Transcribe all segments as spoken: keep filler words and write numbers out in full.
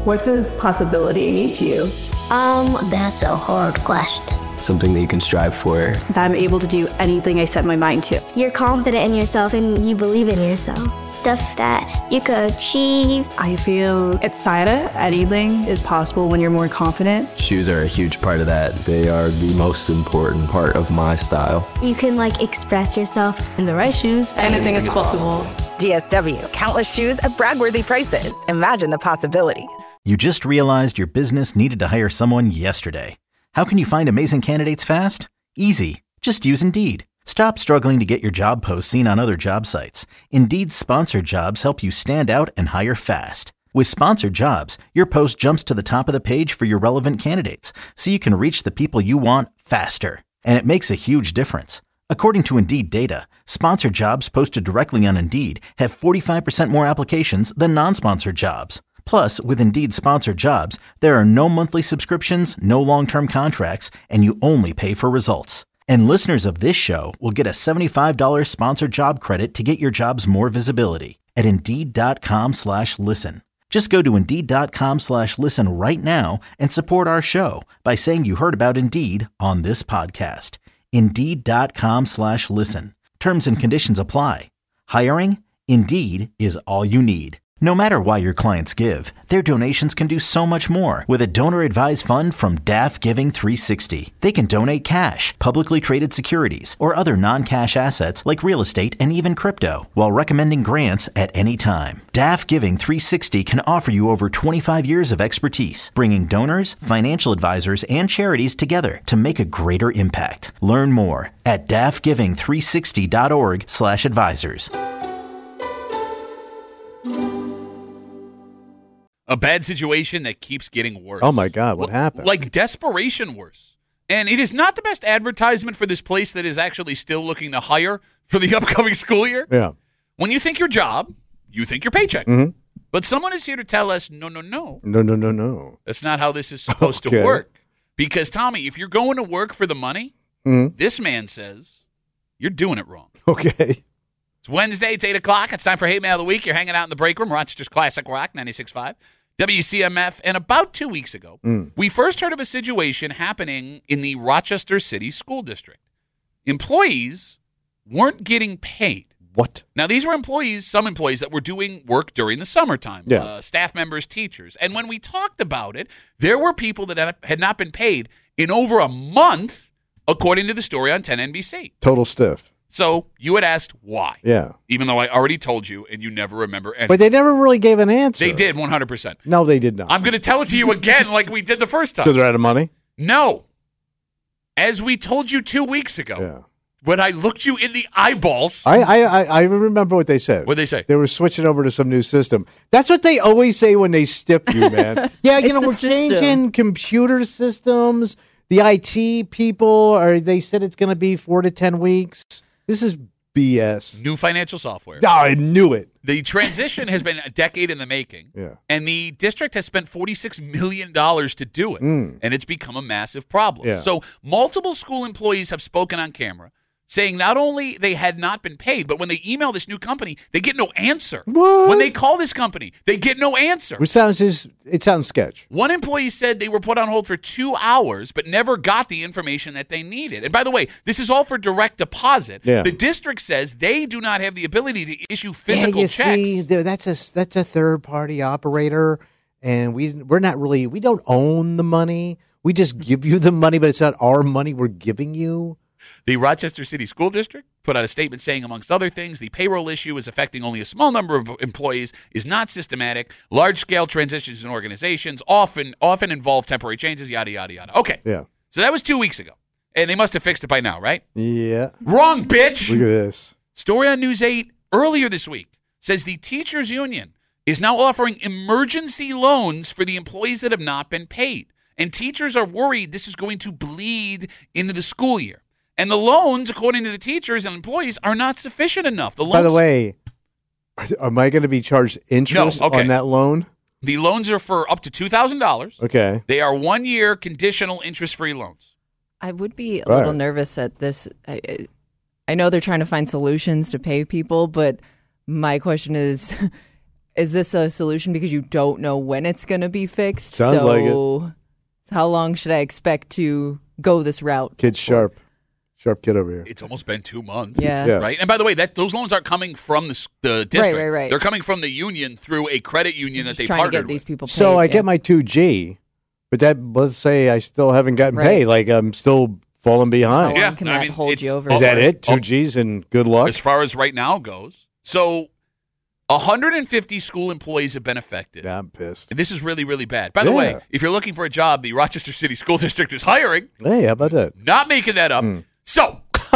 What does possibility mean to you? Um, that's a hard question. Something that you can strive for. That I'm able to do anything I set my mind to. You're confident in yourself and you believe in yourself. Stuff that you could achieve. I feel excited. Anything is possible when you're more confident. Shoes are a huge part of that. They are the most important part of my style. You can like express yourself. In the right shoes, anything is possible. D S W, countless shoes at brag-worthy prices. Imagine the possibilities. You just realized your business needed to hire someone yesterday. How can you find amazing candidates fast? Easy. Just use Indeed. Stop struggling to get your job posts seen on other job sites. Indeed's sponsored jobs help you stand out and hire fast. With sponsored jobs, your post jumps to the top of the page for your relevant candidates, so you can reach the people you want faster. And it makes a huge difference. According to Indeed data, sponsored jobs posted directly on Indeed have forty-five percent more applications than non-sponsored jobs. Plus, with Indeed sponsored jobs, there are no monthly subscriptions, no long-term contracts, and you only pay for results. And listeners of this show will get a seventy-five dollars sponsored job credit to get your jobs more visibility at Indeed.com slash listen. Just go to Indeed.com slash listen right now and support our show by saying you heard about Indeed on this podcast. Indeed.com slash listen. Terms and conditions apply. Hiring? Indeed is all you need. No matter why your clients give, their donations can do so much more with a donor-advised fund from D A F Giving three sixty. They can donate cash, publicly traded securities, or other non-cash assets like real estate and even crypto, while recommending grants at any time. D A F Giving three sixty can offer you over twenty-five years of expertise, bringing donors, financial advisors, and charities together to make a greater impact. Learn more at D A F giving three sixty dot org slash advisors. A bad situation that keeps getting worse. Oh, my God. What happened? Like desperation worse. And it is not the best advertisement for this place that is actually still looking to hire for the upcoming school year. Yeah. When you think your job, you think your paycheck. Mm-hmm. But someone is here to tell us, no, no, no. No, no, no, no. That's not how this is supposed Okay. to work. Because, Tommy, if you're going to work for the money, mm-hmm. this man says you're doing it wrong. Okay. It's Wednesday. It's eight o'clock. It's time for Hate Mail of the Week. You're hanging out in the break room, Rochester's Classic Rock, ninety-six point five. W C M F, and about two weeks ago, mm. we first heard of a situation happening in the Rochester City School District. Employees weren't getting paid. What? Now, these were employees, some employees that were doing work during the summertime, yeah. uh, staff members, teachers. And when we talked about it, there were people that had not been paid in over a month, according to the story on ten N B C. Total stiff. So you had asked why. Yeah. Even though I already told you and you never remember anything. But they never really gave an answer. They did, one hundred percent. No, they did not. I'm going to tell it to you again like we did the first time. So they're out of money? No. As we told you two weeks ago, yeah. when I looked you in the eyeballs. I, I, I remember what they said. What did they say? They were switching over to some new system. That's what they always say when they stiff you, man. Yeah, you know, we're changing system. computer systems. The I T people, or they said it's going to be four to ten weeks. This is B S. New financial software. Oh, I knew it. The transition has been a decade in the making. Yeah. And the district has spent forty-six million dollars to do it. Mm. And it's become a massive problem. Yeah. So multiple school employees have spoken on camera saying not only they had not been paid, but when they email this new company, they get no answer. What? When they call this company, they get no answer. Which sounds just, it sounds sketch. One employee said they were put on hold for two hours, but never got the information that they needed. And by the way, this is all for direct deposit. Yeah. The district says they do not have the ability to issue physical yeah, you checks. See, that's a that's a third party operator, and we we're not really we don't own the money. We just give you the money, but it's not our money we're giving you. The Rochester City School District put out a statement saying, amongst other things, the payroll issue is affecting only a small number of employees, is not systematic. Large-scale transitions in organizations often often involve temporary changes, yada, yada, yada. Okay. Yeah. So that was two weeks ago. And they must have fixed it by now, right? Yeah. Wrong, bitch! Look at this. Story on News eight earlier this week says the teachers union is now offering emergency loans for the employees that have not been paid. And teachers are worried this is going to bleed into the school year. And the loans, according to the teachers and employees, are not sufficient enough. The loans, By the way, am I going to be charged interest no, okay. on that loan? The loans are for up to two thousand dollars. Okay. They are one-year conditional interest-free loans. I would be a Right. little nervous at this. I, I know they're trying to find solutions to pay people, but my question is, is this a solution because you don't know when it's going to be fixed? Sounds so, like it. So how long should I expect to go this route? Kid's sharp. Sharp kid over here. It's almost been two months. Yeah. Yeah. Right? And by the way, that those loans aren't coming from the, s- the district. right, right. They're coming from the union through a credit union that Just they trying to partnered get these with. people paid. So I yeah. get my two G, but that let's say I still haven't gotten Right. paid. Like I'm still falling How behind. long Yeah, can I that mean, hold it's- you over? Is that Oh, it? Two oh. G's and good luck? As far as right now goes. So one hundred fifty school employees have been affected. Yeah, I'm pissed. And this is really, really bad. By the Yeah. way, if you're looking for a job, the Rochester City School District is hiring. Hey, how about that? Not making that up. So,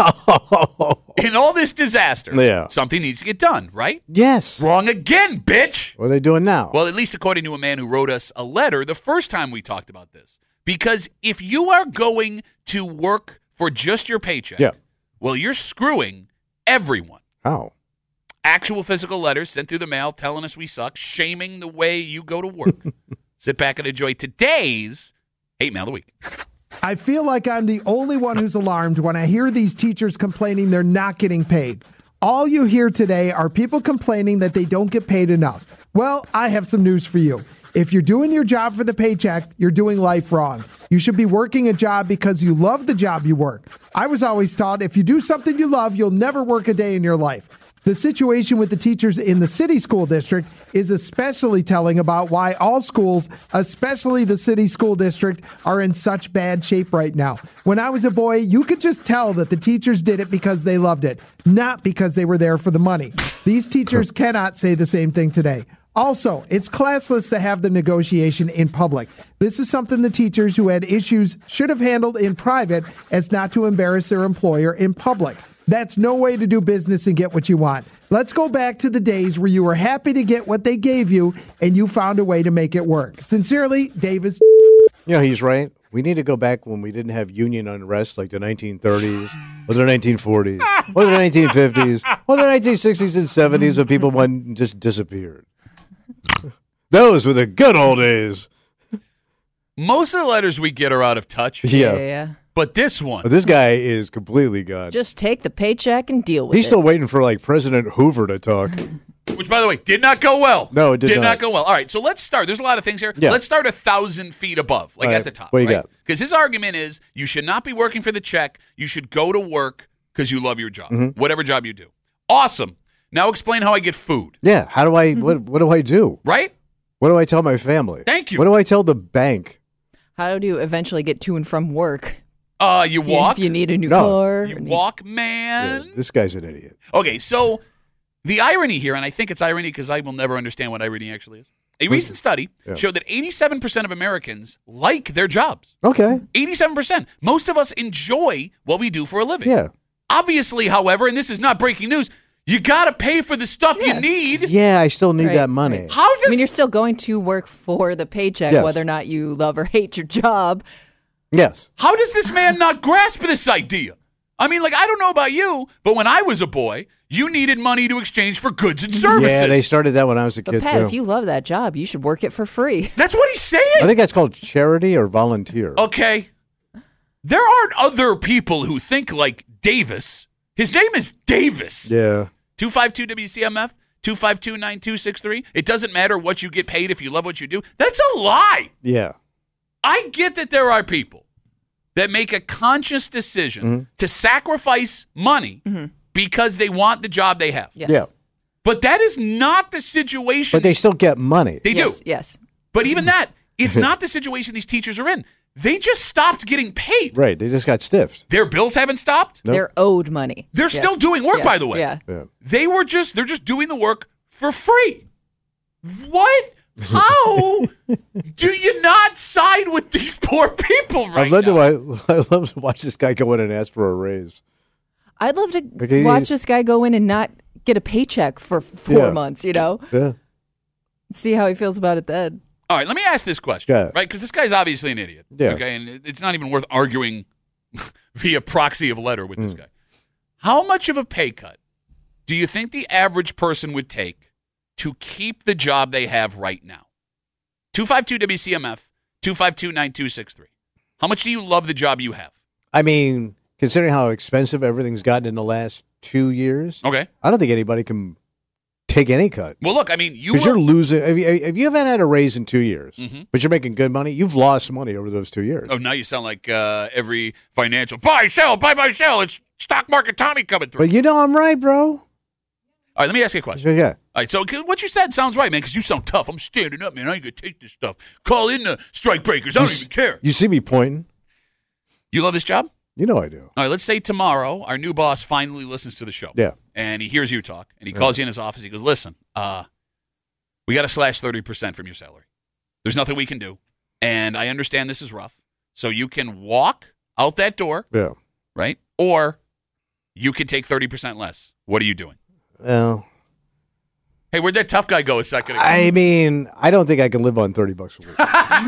in all this disaster, Yeah. something needs to get done, right? Yes. Wrong again, bitch. What are they doing now? Well, at least according to a man who wrote us a letter the first time we talked about this. Because if you are going to work for just your paycheck, Yeah. well, you're screwing everyone. How? Actual physical letters sent through the mail telling us we suck, shaming the way you go to work. Sit back and enjoy today's Hate Mail of the Week. I feel like I'm the only one who's alarmed when I hear these teachers complaining they're not getting paid. All you hear today are people complaining that they don't get paid enough. Well, I have some news for you. If you're doing your job for the paycheck, you're doing life wrong. You should be working a job because you love the job you work. I was always taught if you do something you love, you'll never work a day in your life. The situation with the teachers in the city school district is especially telling about why all schools, especially the city school district, are in such bad shape right now. When I was a boy, you could just tell that the teachers did it because they loved it, not because they were there for the money. These teachers cannot say the same thing today. Also, it's classless to have the negotiation in public. This is something the teachers who had issues should have handled in private as not to embarrass their employer in public. That's no way to do business and get what you want. Let's go back to the days where you were happy to get what they gave you and you found a way to make it work. Sincerely, Davis. You know, he's right. We need to go back when we didn't have union unrest like the nineteen thirties or the nineteen forties or the nineteen fifties or the nineteen sixties and seventies when people went and just disappeared. Those were the good old days. Most of the letters we get are out of touch. Yeah. Yeah, yeah. But this one. But this guy is completely gone. Just take the paycheck and deal with He's it. still waiting for like President Hoover to talk. Which, by the way, did not go well. No, it did did not. not go well. All right, so let's start. There's a lot of things here. Yeah. Let's start a thousand feet above, like All right, at the top. what do you right? got? Because his argument is you should not be working for the check. You should go to work because you love your job, Mm-hmm. whatever job you do. Awesome. Now explain how I get food. Yeah. How do I? What? What do I do? Right? What do I tell my family? Thank you. What do I tell the bank? How do you eventually get to and from work? Uh, you If you- walk. If you need a new No. car. You or need- walk, Yeah, man. this guy's an idiot. Okay, so the irony here, and I think it's irony because I will never understand what irony actually is. A recent study Yeah. showed that eighty-seven percent of Americans like their jobs. Okay. eighty-seven percent. Most of us enjoy what we do for a living. Yeah. Obviously, however, and this is not breaking news, you got to pay for the stuff Yeah. you need. Yeah, I still need Right, that money. right. How does I mean, you're still going to work for the paycheck, Yes. whether or not you love or hate your job. Yes. how does this man not grasp this idea? I mean, like, I don't know about you, but when I was a boy, you needed money to exchange for goods and services. Yeah, they started that when I was a But kid Pat, too. if you love that job, you should work it for free. That's what he's saying. I think that's called charity or volunteer. Okay. There aren't other people who think like Davis. His name is Davis. Yeah. two five two W C M F, two five two, nine two six three. It doesn't matter what you get paid if you love what you do. That's a lie. Yeah. I get that there are people that make a conscious decision Mm-hmm. to sacrifice money because they want the job they have. Yes. Yeah. But that is not the situation. But they still get money. They yes, do. Yes. But even that, it's not the situation these teachers are in. They just stopped getting paid. Right. They just got stiffed. Their bills haven't stopped. Nope. They're owed money. They're Yes. still doing work, Yes. by the way. Yeah. Yeah. They were just they're just doing the work for free. What? How do you not side with these poor people right I'd love now? to. I love to watch this guy go in and ask for a raise. I'd love to Okay, watch he's- this guy go in and not get a paycheck for four Yeah. months, you know? Yeah. See how he feels about it then. All right, let me ask this question, Go ahead. right? Because this guy's obviously an idiot. Yeah. Okay, and it- it's not even worth arguing via proxy of letter with this Mm. guy. How much of a pay cut do you think the average person would take to keep the job they have right now? two five two W C M F, two five two, nine two six three. How much do you love the job you have? I mean, considering how expensive everything's gotten in the last two years, Okay. I don't think anybody can take any cut. Well, look, I mean, you Because were, you're losing. If you, if you haven't had a raise in two years, mm-hmm. but you're making good money, you've lost money over those two years. Oh, now you sound like uh, every financial buy, sell, buy, buy, sell. It's stock market Tommy coming through. But you know I'm right, bro. All right, let me ask you a question. Yeah. All right, so what you said sounds right, man, because you sound tough. I'm standing up, man. I ain't going to take this stuff. Call in the strike breakers. I don't You even care. You see me pointing? You love this job? You know I do. All right, let's say tomorrow our new boss finally listens to the show. Yeah. And he hears you talk, and he calls you in his office. He goes, listen, uh, we got to slash thirty percent from your salary. There's nothing we can do, and I understand this is rough. So you can walk out that door, Yeah. right? Or you can take thirty percent less. What are you doing? Well, hey, where'd that tough guy go a second ago? I mean, I don't think I can live on thirty bucks a week.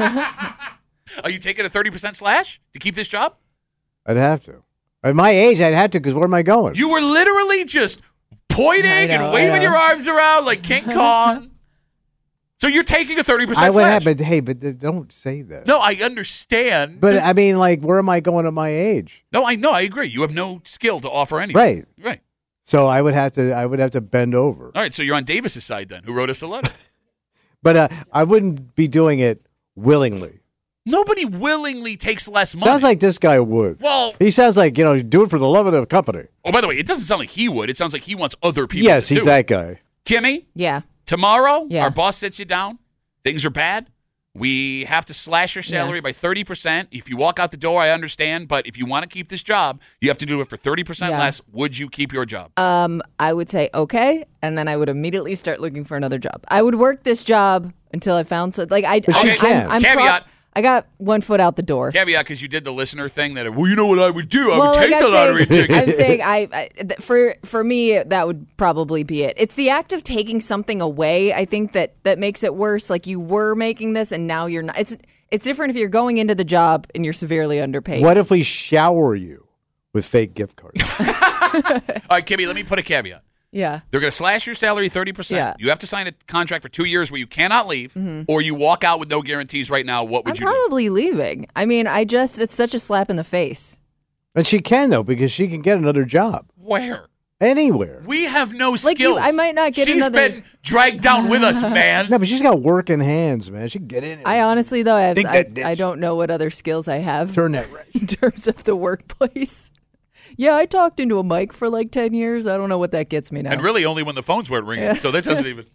Are you taking a thirty percent slash to keep this job? I'd have to. At my age, I'd have to, because where am I going? You were literally just pointing I know, and waving I know. your arms around like King Kong. So you're taking a thirty percent I would slash. have, but hey, but th- don't say that. No, I understand. But I mean, like, where am I going at my age? No, I know. I agree. You have no skill to offer anything. Right. Right. So I would have to. I would have to bend over. All right. So you're on Davis's side then, who wrote us a letter. But uh, I wouldn't be doing it willingly. Nobody willingly takes less money. Sounds like this guy would. Well, he sounds like, you know, do it for the love of the company. oh, by the way, it doesn't sound like he would. It sounds like he wants other people. Yes, to he's do that it. guy. Kimmy, Yeah. tomorrow, Yeah. our boss sits you down. Things are bad. We have to slash your salary Yeah. by thirty percent. If you walk out the door, I understand. But if you want to keep this job, you have to do it for thirty percent Yeah. less. Would you keep your job? Um, I would say okay, and then I would immediately start looking for another job. I would work this job until I found something. Like I, But she I, can. I'm, I'm Caveat. pro- I got one foot out the door. Caveat, because you did the listener thing that, well, you know what I would do? I well, would take like the I'm lottery saying, ticket. I'm saying I, I th- for for me that would probably be it. It's the act of taking something away. I think that that makes it worse. Like you were making this and now you're not. It's it's different if you're going into the job and you're severely underpaid. What if we shower you with fake gift cards? All right, Kimmy, let me put a caveat. Yeah. They're going to slash your salary thirty percent. Yeah. You have to sign a contract for two years where you cannot leave, Mhm. or you walk out with no guarantees right now. What would I'm you do? probably leaving. I mean, I just it's such a slap in the face. And she can, though, because she can get another job. Where? Anywhere. We have no skills. Like you, I might not get She's another. been dragged down with us, man. No, but she's got working hands, man. She can get in. I honestly though I, have, Dig I, that ditch. I don't know what other skills I have Turn that right. in terms of the workplace. Yeah, I talked into a mic for like ten years. I don't know what that gets me now. And really only when the phones weren't ringing, Yeah. so that doesn't even...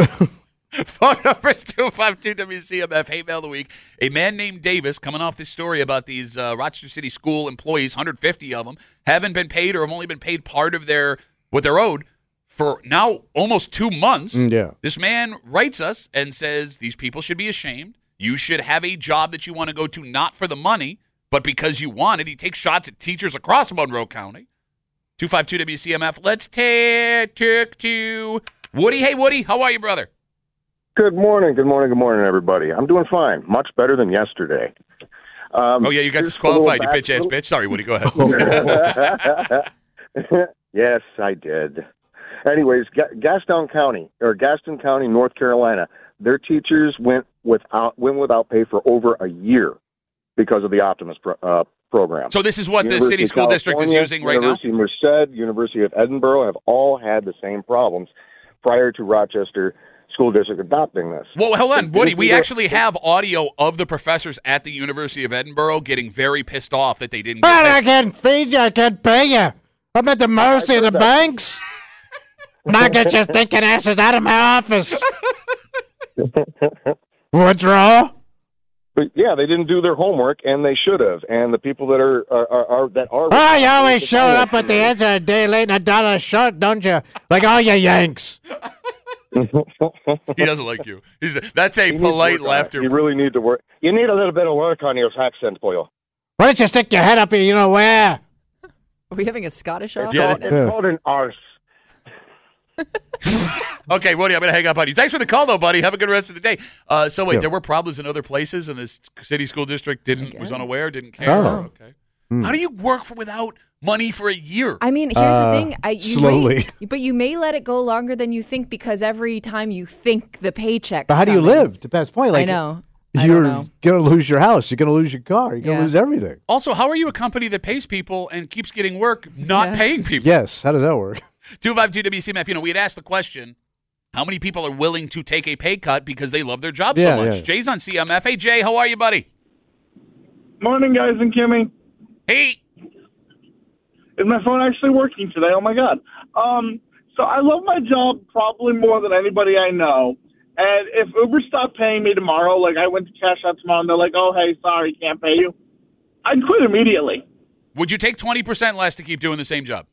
Phone number is two five two W C M F. Hate Mail of the Week. A man named Davis, coming off this story about these uh, Rochester City school employees, one hundred fifty of them, haven't been paid or have only been paid part of their what they're owed for now almost two months. Mm, yeah. This man writes us and says these people should be ashamed. You should have a job that you want to go to not for the money, but because you want it. He takes shots at teachers across Monroe County. two five two W C M F. Let's take to Woody. Hey, Woody. How are you, brother? Good morning, good morning, good morning, everybody. I'm doing fine. Much better than yesterday. Um, Oh, yeah, you got just a disqualified, you little bitch-ass back- bitch. Sorry, Woody, go ahead. Yes, I did. Anyways, Ga- Gaston County, or Gaston County, North Carolina, their teachers went without went without pay for over a year because of the Optimus pro- uh, program. So this is what the University city of school district is California, using right now? University of Merced, University of Edinburgh have all had the same problems prior to Rochester School District adopting this. Well, hold on, They- Woody. they- We they- actually have audio of the professors at the University of Edinburgh getting very pissed off that they didn't get But I paid. can't feed you. I can't pay you. I'm at the mercy of the banks. Now get your thinking asses out of my office. What's wrong? But yeah, they didn't do their homework, and they should have. And the people that are are, are, are that are. Oh, you always show up at the end of the day late and a dollar short, don't you? Like all you Yanks. He doesn't like you. He's that's a You need to polite work on it. laughter. You really need to work. You need a little bit of work on your accent, boy. Why don't you stick your head up here, you know where? Are we having a Scottish off? Yeah, It's called an arse. Okay, Woody, I'm going to hang up on you. Thanks for the call, though, buddy. Have a good rest of the day. Uh, so wait, Yeah. there were problems in other places, and this city school district didn't was unaware, didn't care. Oh. Okay. Hmm. How do you work for without money for a year? I mean, here's Uh, the thing. I, you slowly. May, but you may let it go longer than you think because every time you think the paycheck's But how do you coming. live? To Pat's point, like, I know. I you're don't know. going to lose your house. You're going to lose your car. You're going to Yeah. lose everything. Also, how are you a company that pays people and keeps getting work, not Yeah. paying people? Yes. How does that work? two five two W C M F. You know, we had asked the question, How many people are willing to take a pay cut because they love their job Yeah, so much? yeah. Jay's on C M F. Hey, Jay, how are you, buddy? Morning, guys and Kimmy. Hey. Is my phone actually working today? Oh, my God. Um, so I love my job probably more than anybody I know. And if Uber stopped paying me tomorrow, like I went to cash out tomorrow and they're like, oh, hey, sorry, can't pay you, I'd quit immediately. Would you take twenty percent less to keep doing the same job?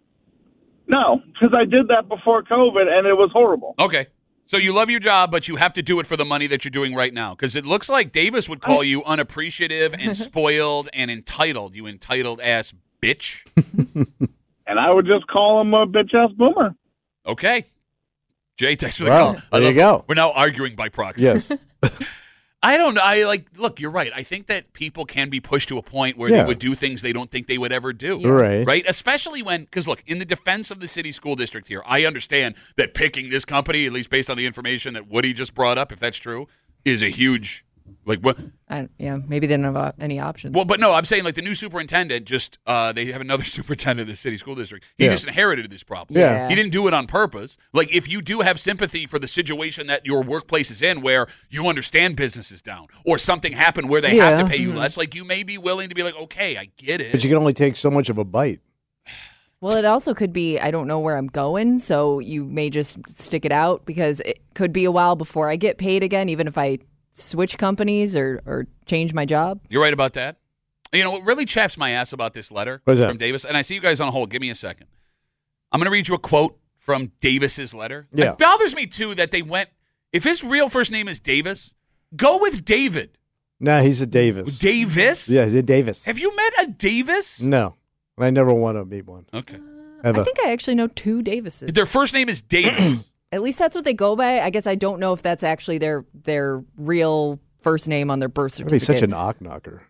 No, because I did that before COVID and it was horrible. Okay. So you love your job, but you have to do it for the money that you're doing right now. Because it looks like Davis would call you unappreciative and spoiled and entitled. You entitled ass bitch. And I would just call him a bitch ass boomer. Okay. Jay, thanks for the Well, call. there you go. We're now arguing by proxy. Yes. I don't know. I like, look, you're right. I think that people can be pushed to a point where Yeah. they would do things they don't think they would ever do. Yeah. Right. Right? Especially when, because look, in the defense of the city school district here, I understand that picking this company, at least based on the information that Woody just brought up, if that's true, is a huge, like, what? I, yeah, maybe they don't have uh, any options. Well, but no, I'm saying like the new superintendent just, uh, they have another superintendent in the city school district. He Yeah. just inherited this problem. Yeah. He didn't do it on purpose. Like if you do have sympathy for the situation that your workplace is in where you understand business is down or something happened where they have Yeah. to pay you Mm-hmm. less, like you may be willing to be like, okay, I get it. But you can only take so much of a bite. Well, it also could be I don't know where I'm going, so you may just stick it out because it could be a while before I get paid again, even if I switch companies or, or change my job. You're right about that. You know what really chaps my ass about this letter What's that? from Davis, and I see you guys on hold. Give me a second. I'm going to read you a quote from Davis's letter. Yeah. It bothers me, too, that they went, if his real first name is Davis, go with David. Nah, he's a Davis. Davis? Yeah, he's a Davis. Have you met a Davis? No. I never want to meet one. Okay. Ever. I think I actually know two Davises. Their first name is Davis. At least that's what they go by. I guess I don't know if that's actually their their real first name on their birth That'd be certificate. such an knock knocker.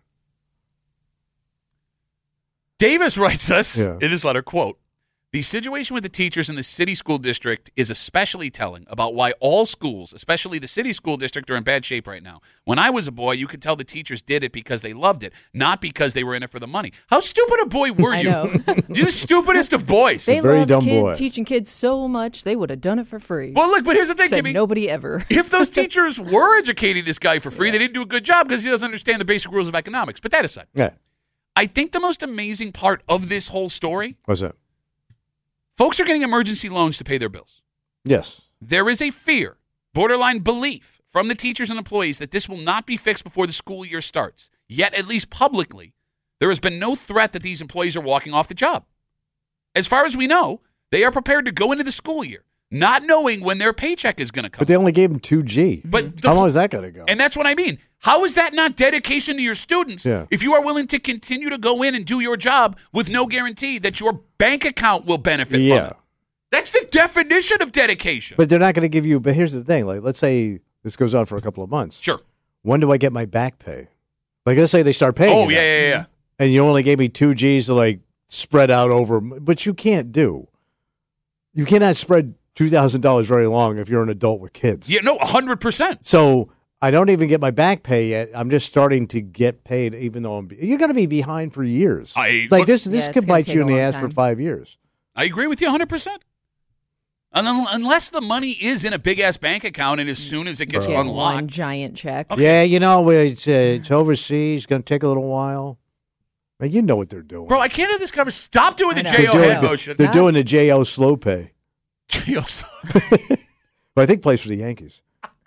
Davis writes us Yeah. in his letter, quote, the situation with the teachers in the city school district is especially telling about why all schools, especially the city school district, are in bad shape right now. When I was a boy, you could tell the teachers did it because they loved it, not because they were in it for the money. How stupid a boy were I you? know. You're the stupidest of boys. They very loved dumb kid, boy. teaching kids so much, they would have done it for free. Well, look, but here's the thing, Said Kimmy. nobody ever. If those teachers were educating this guy for free, they didn't do a good job because he doesn't understand the basic rules of economics. But that aside, Yeah. I think the most amazing part of this whole story, What's that? folks are getting emergency loans to pay their bills. Yes. There is a fear, borderline belief, from the teachers and employees that this will not be fixed before the school year starts. Yet, at least publicly, there has been no threat that these employees are walking off the job. As far as we know, they are prepared to go into the school year, not knowing when their paycheck is going to come. But they only gave him two G. But the- How long is that going to go? And that's what I mean. How is that not dedication to your students Yeah. if you are willing to continue to go in and do your job with no guarantee that your bank account will benefit Yeah. from it? That's the definition of dedication. But they're not going to give you. But here's the thing: like, let's say this goes on for a couple of months. Sure. When do I get my back pay? Like, let's say they start paying. Oh, you yeah, now, yeah, yeah. And you only gave me two G's to like spread out over, but you can't do. You cannot spread two thousand dollars very long if you're an adult with kids. Yeah, no, one hundred percent. So I don't even get my back pay yet. I'm just starting to get paid, even though I'm. Be- you're going to be behind for years. I like look- this. This Yeah, it's could gonna bite take you a in the long ass for time. five years. I agree with you one hundred percent. And un- unless the money is in a big-ass bank account and as soon as it gets Get unlocked. one giant check. Yeah, you know, it's uh, it's overseas. It's going to take a little while. Man, you know what they're doing. Bro, I can't have this cover. Stop doing the I know. J they're O doing, head the- motion. they're doing the J O slow pay. J O slow. But I think plays for the Yankees.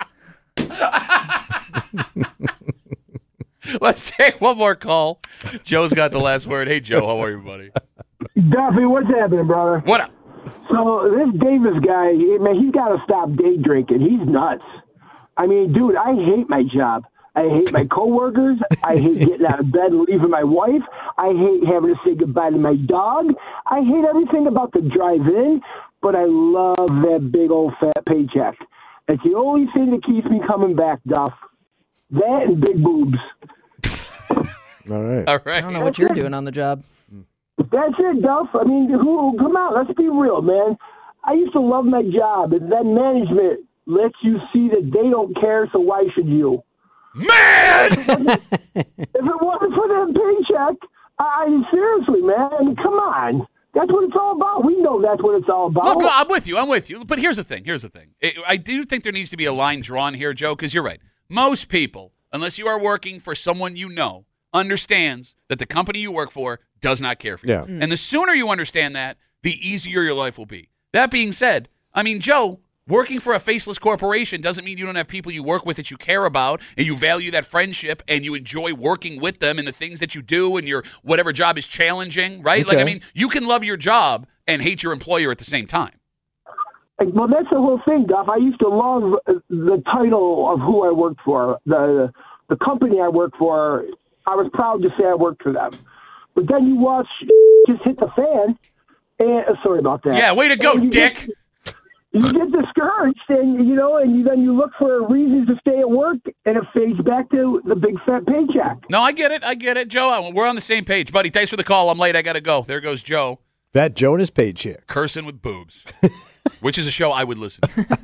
Let's take one more call. Joe's got the last word. Hey, Joe, how are you, buddy? Duffy, what's happening, brother? What up? So this Davis guy, man, he's got to stop day drinking. He's nuts. I mean, dude, I hate my job. I hate my coworkers. I hate getting out of bed and leaving my wife. I hate having to say goodbye to my dog. I hate everything about the drive-in, but I love that big old fat paycheck. It's the only thing that keeps me coming back, Duff. That and big boobs. All right. All right. I don't know what you're doing on the job. That's it, Duff. I mean, who? Come on, let's be real, man. I used to love my job, and then management lets you see that they don't care, so why should you? Man! If it wasn't for that paycheck, I seriously, man, I mean, come on. That's what it's all about. We know that's what it's all about. Look, I'm with you. I'm with you. But here's the thing. Here's the thing. I do think there needs to be a line drawn here, Joe, because you're right. Most people, unless you are working for someone you know, understands that the company you work for does not care for you. Yeah. Mm. And the sooner you understand that, the easier your life will be. That being said, I mean, Joe, working for a faceless corporation doesn't mean you don't have people you work with that you care about and you value that friendship and you enjoy working with them and the things that you do and your whatever job is challenging, right? Okay. Like, I mean, you can love your job and hate your employer at the same time. Well, that's the whole thing, Duff. I used to love the title of who I worked for. The the company I worked for, I was proud to say I worked for them. But then you watch just hit the fan, and uh, sorry about that. Yeah, way to go, you Dick. Get, you get discouraged, and you know, and you, then you look for reasons to stay at work, and it fades back to the big fat paycheck. No, I get it. I get it, Joe. We're on the same page, buddy. Thanks for the call. I'm late. I got to go. There goes Joe. That Jonas paycheck. Cursing with boobs, which is a show I would listen to.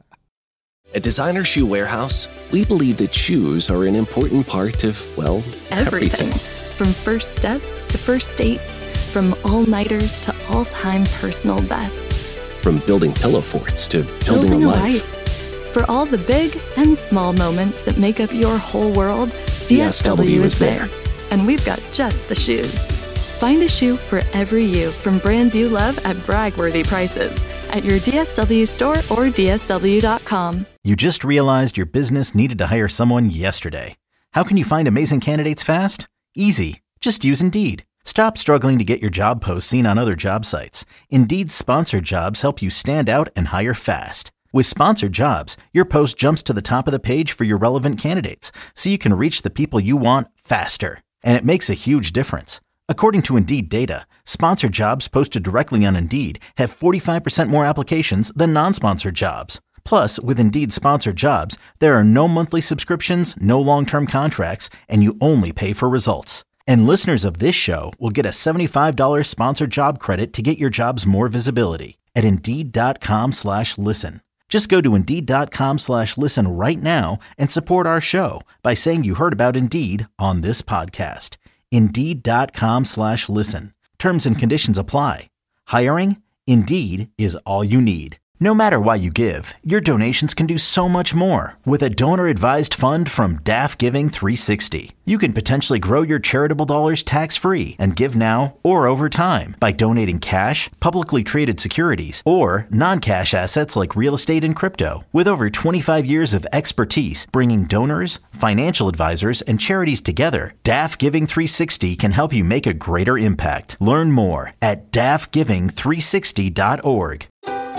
At Designer Shoe Warehouse, we believe that shoes are an important part of, well, everything. everything. From first steps to first dates, from all-nighters to all-time personal bests. From building pillow forts to building, Building a a life. life. For all the big and small moments that make up your whole world, D S W is there. And we've got just the shoes. Find a shoe for every you from brands you love at brag-worthy prices at your D S W store or D S W dot com. You just realized your business needed to hire someone yesterday. How can you find amazing candidates fast? Easy. Just use Indeed. Stop struggling to get your job posts seen on other job sites. Indeed's sponsored jobs help you stand out and hire fast. With sponsored jobs, your post jumps to the top of the page for your relevant candidates, so you can reach the people you want faster. And it makes a huge difference. According to Indeed data, sponsored jobs posted directly on Indeed have forty-five percent more applications than non-sponsored jobs. Plus, with Indeed sponsored jobs, there are no monthly subscriptions, no long-term contracts, and you only pay for results. And listeners of this show will get a seventy-five dollars sponsored job credit to get your jobs more visibility at Indeed.com slash listen. Just go to Indeed.com slash listen right now and support our show by saying you heard about Indeed on this podcast. Indeed.com slash listen. Terms and conditions apply. Hiring? Indeed is all you need. No matter why you give, your donations can do so much more with a donor-advised fund from D A F Giving three sixty. You can potentially grow your charitable dollars tax-free and give now or over time by donating cash, publicly traded securities, or non-cash assets like real estate and crypto. With over twenty-five years of expertise bringing donors, financial advisors, and charities together, D A F Giving three sixty can help you make a greater impact. Learn more at D A F giving three sixty dot org.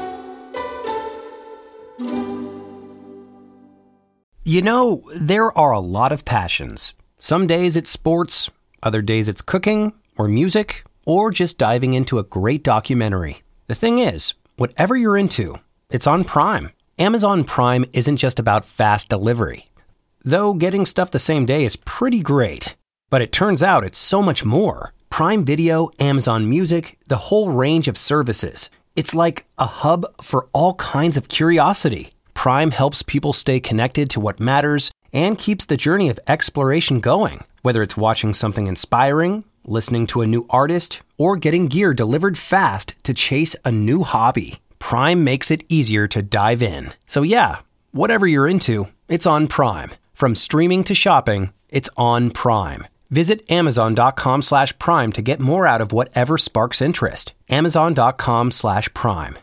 You know, there are a lot of passions. Some days it's sports, other days it's cooking, or music, or just diving into a great documentary. The thing is, whatever you're into, it's on Prime. Amazon Prime isn't just about fast delivery. Though getting stuff the same day is pretty great. But it turns out it's so much more. Prime Video, Amazon Music, the whole range of services. It's like a hub for all kinds of curiosity. Prime helps people stay connected to what matters and keeps the journey of exploration going. Whether it's watching something inspiring, listening to a new artist, or getting gear delivered fast to chase a new hobby, Prime makes it easier to dive in. So yeah, whatever you're into, it's on Prime. From streaming to shopping, it's on Prime. Visit Amazon.com slash Prime to get more out of whatever sparks interest. Amazon.com slash Prime.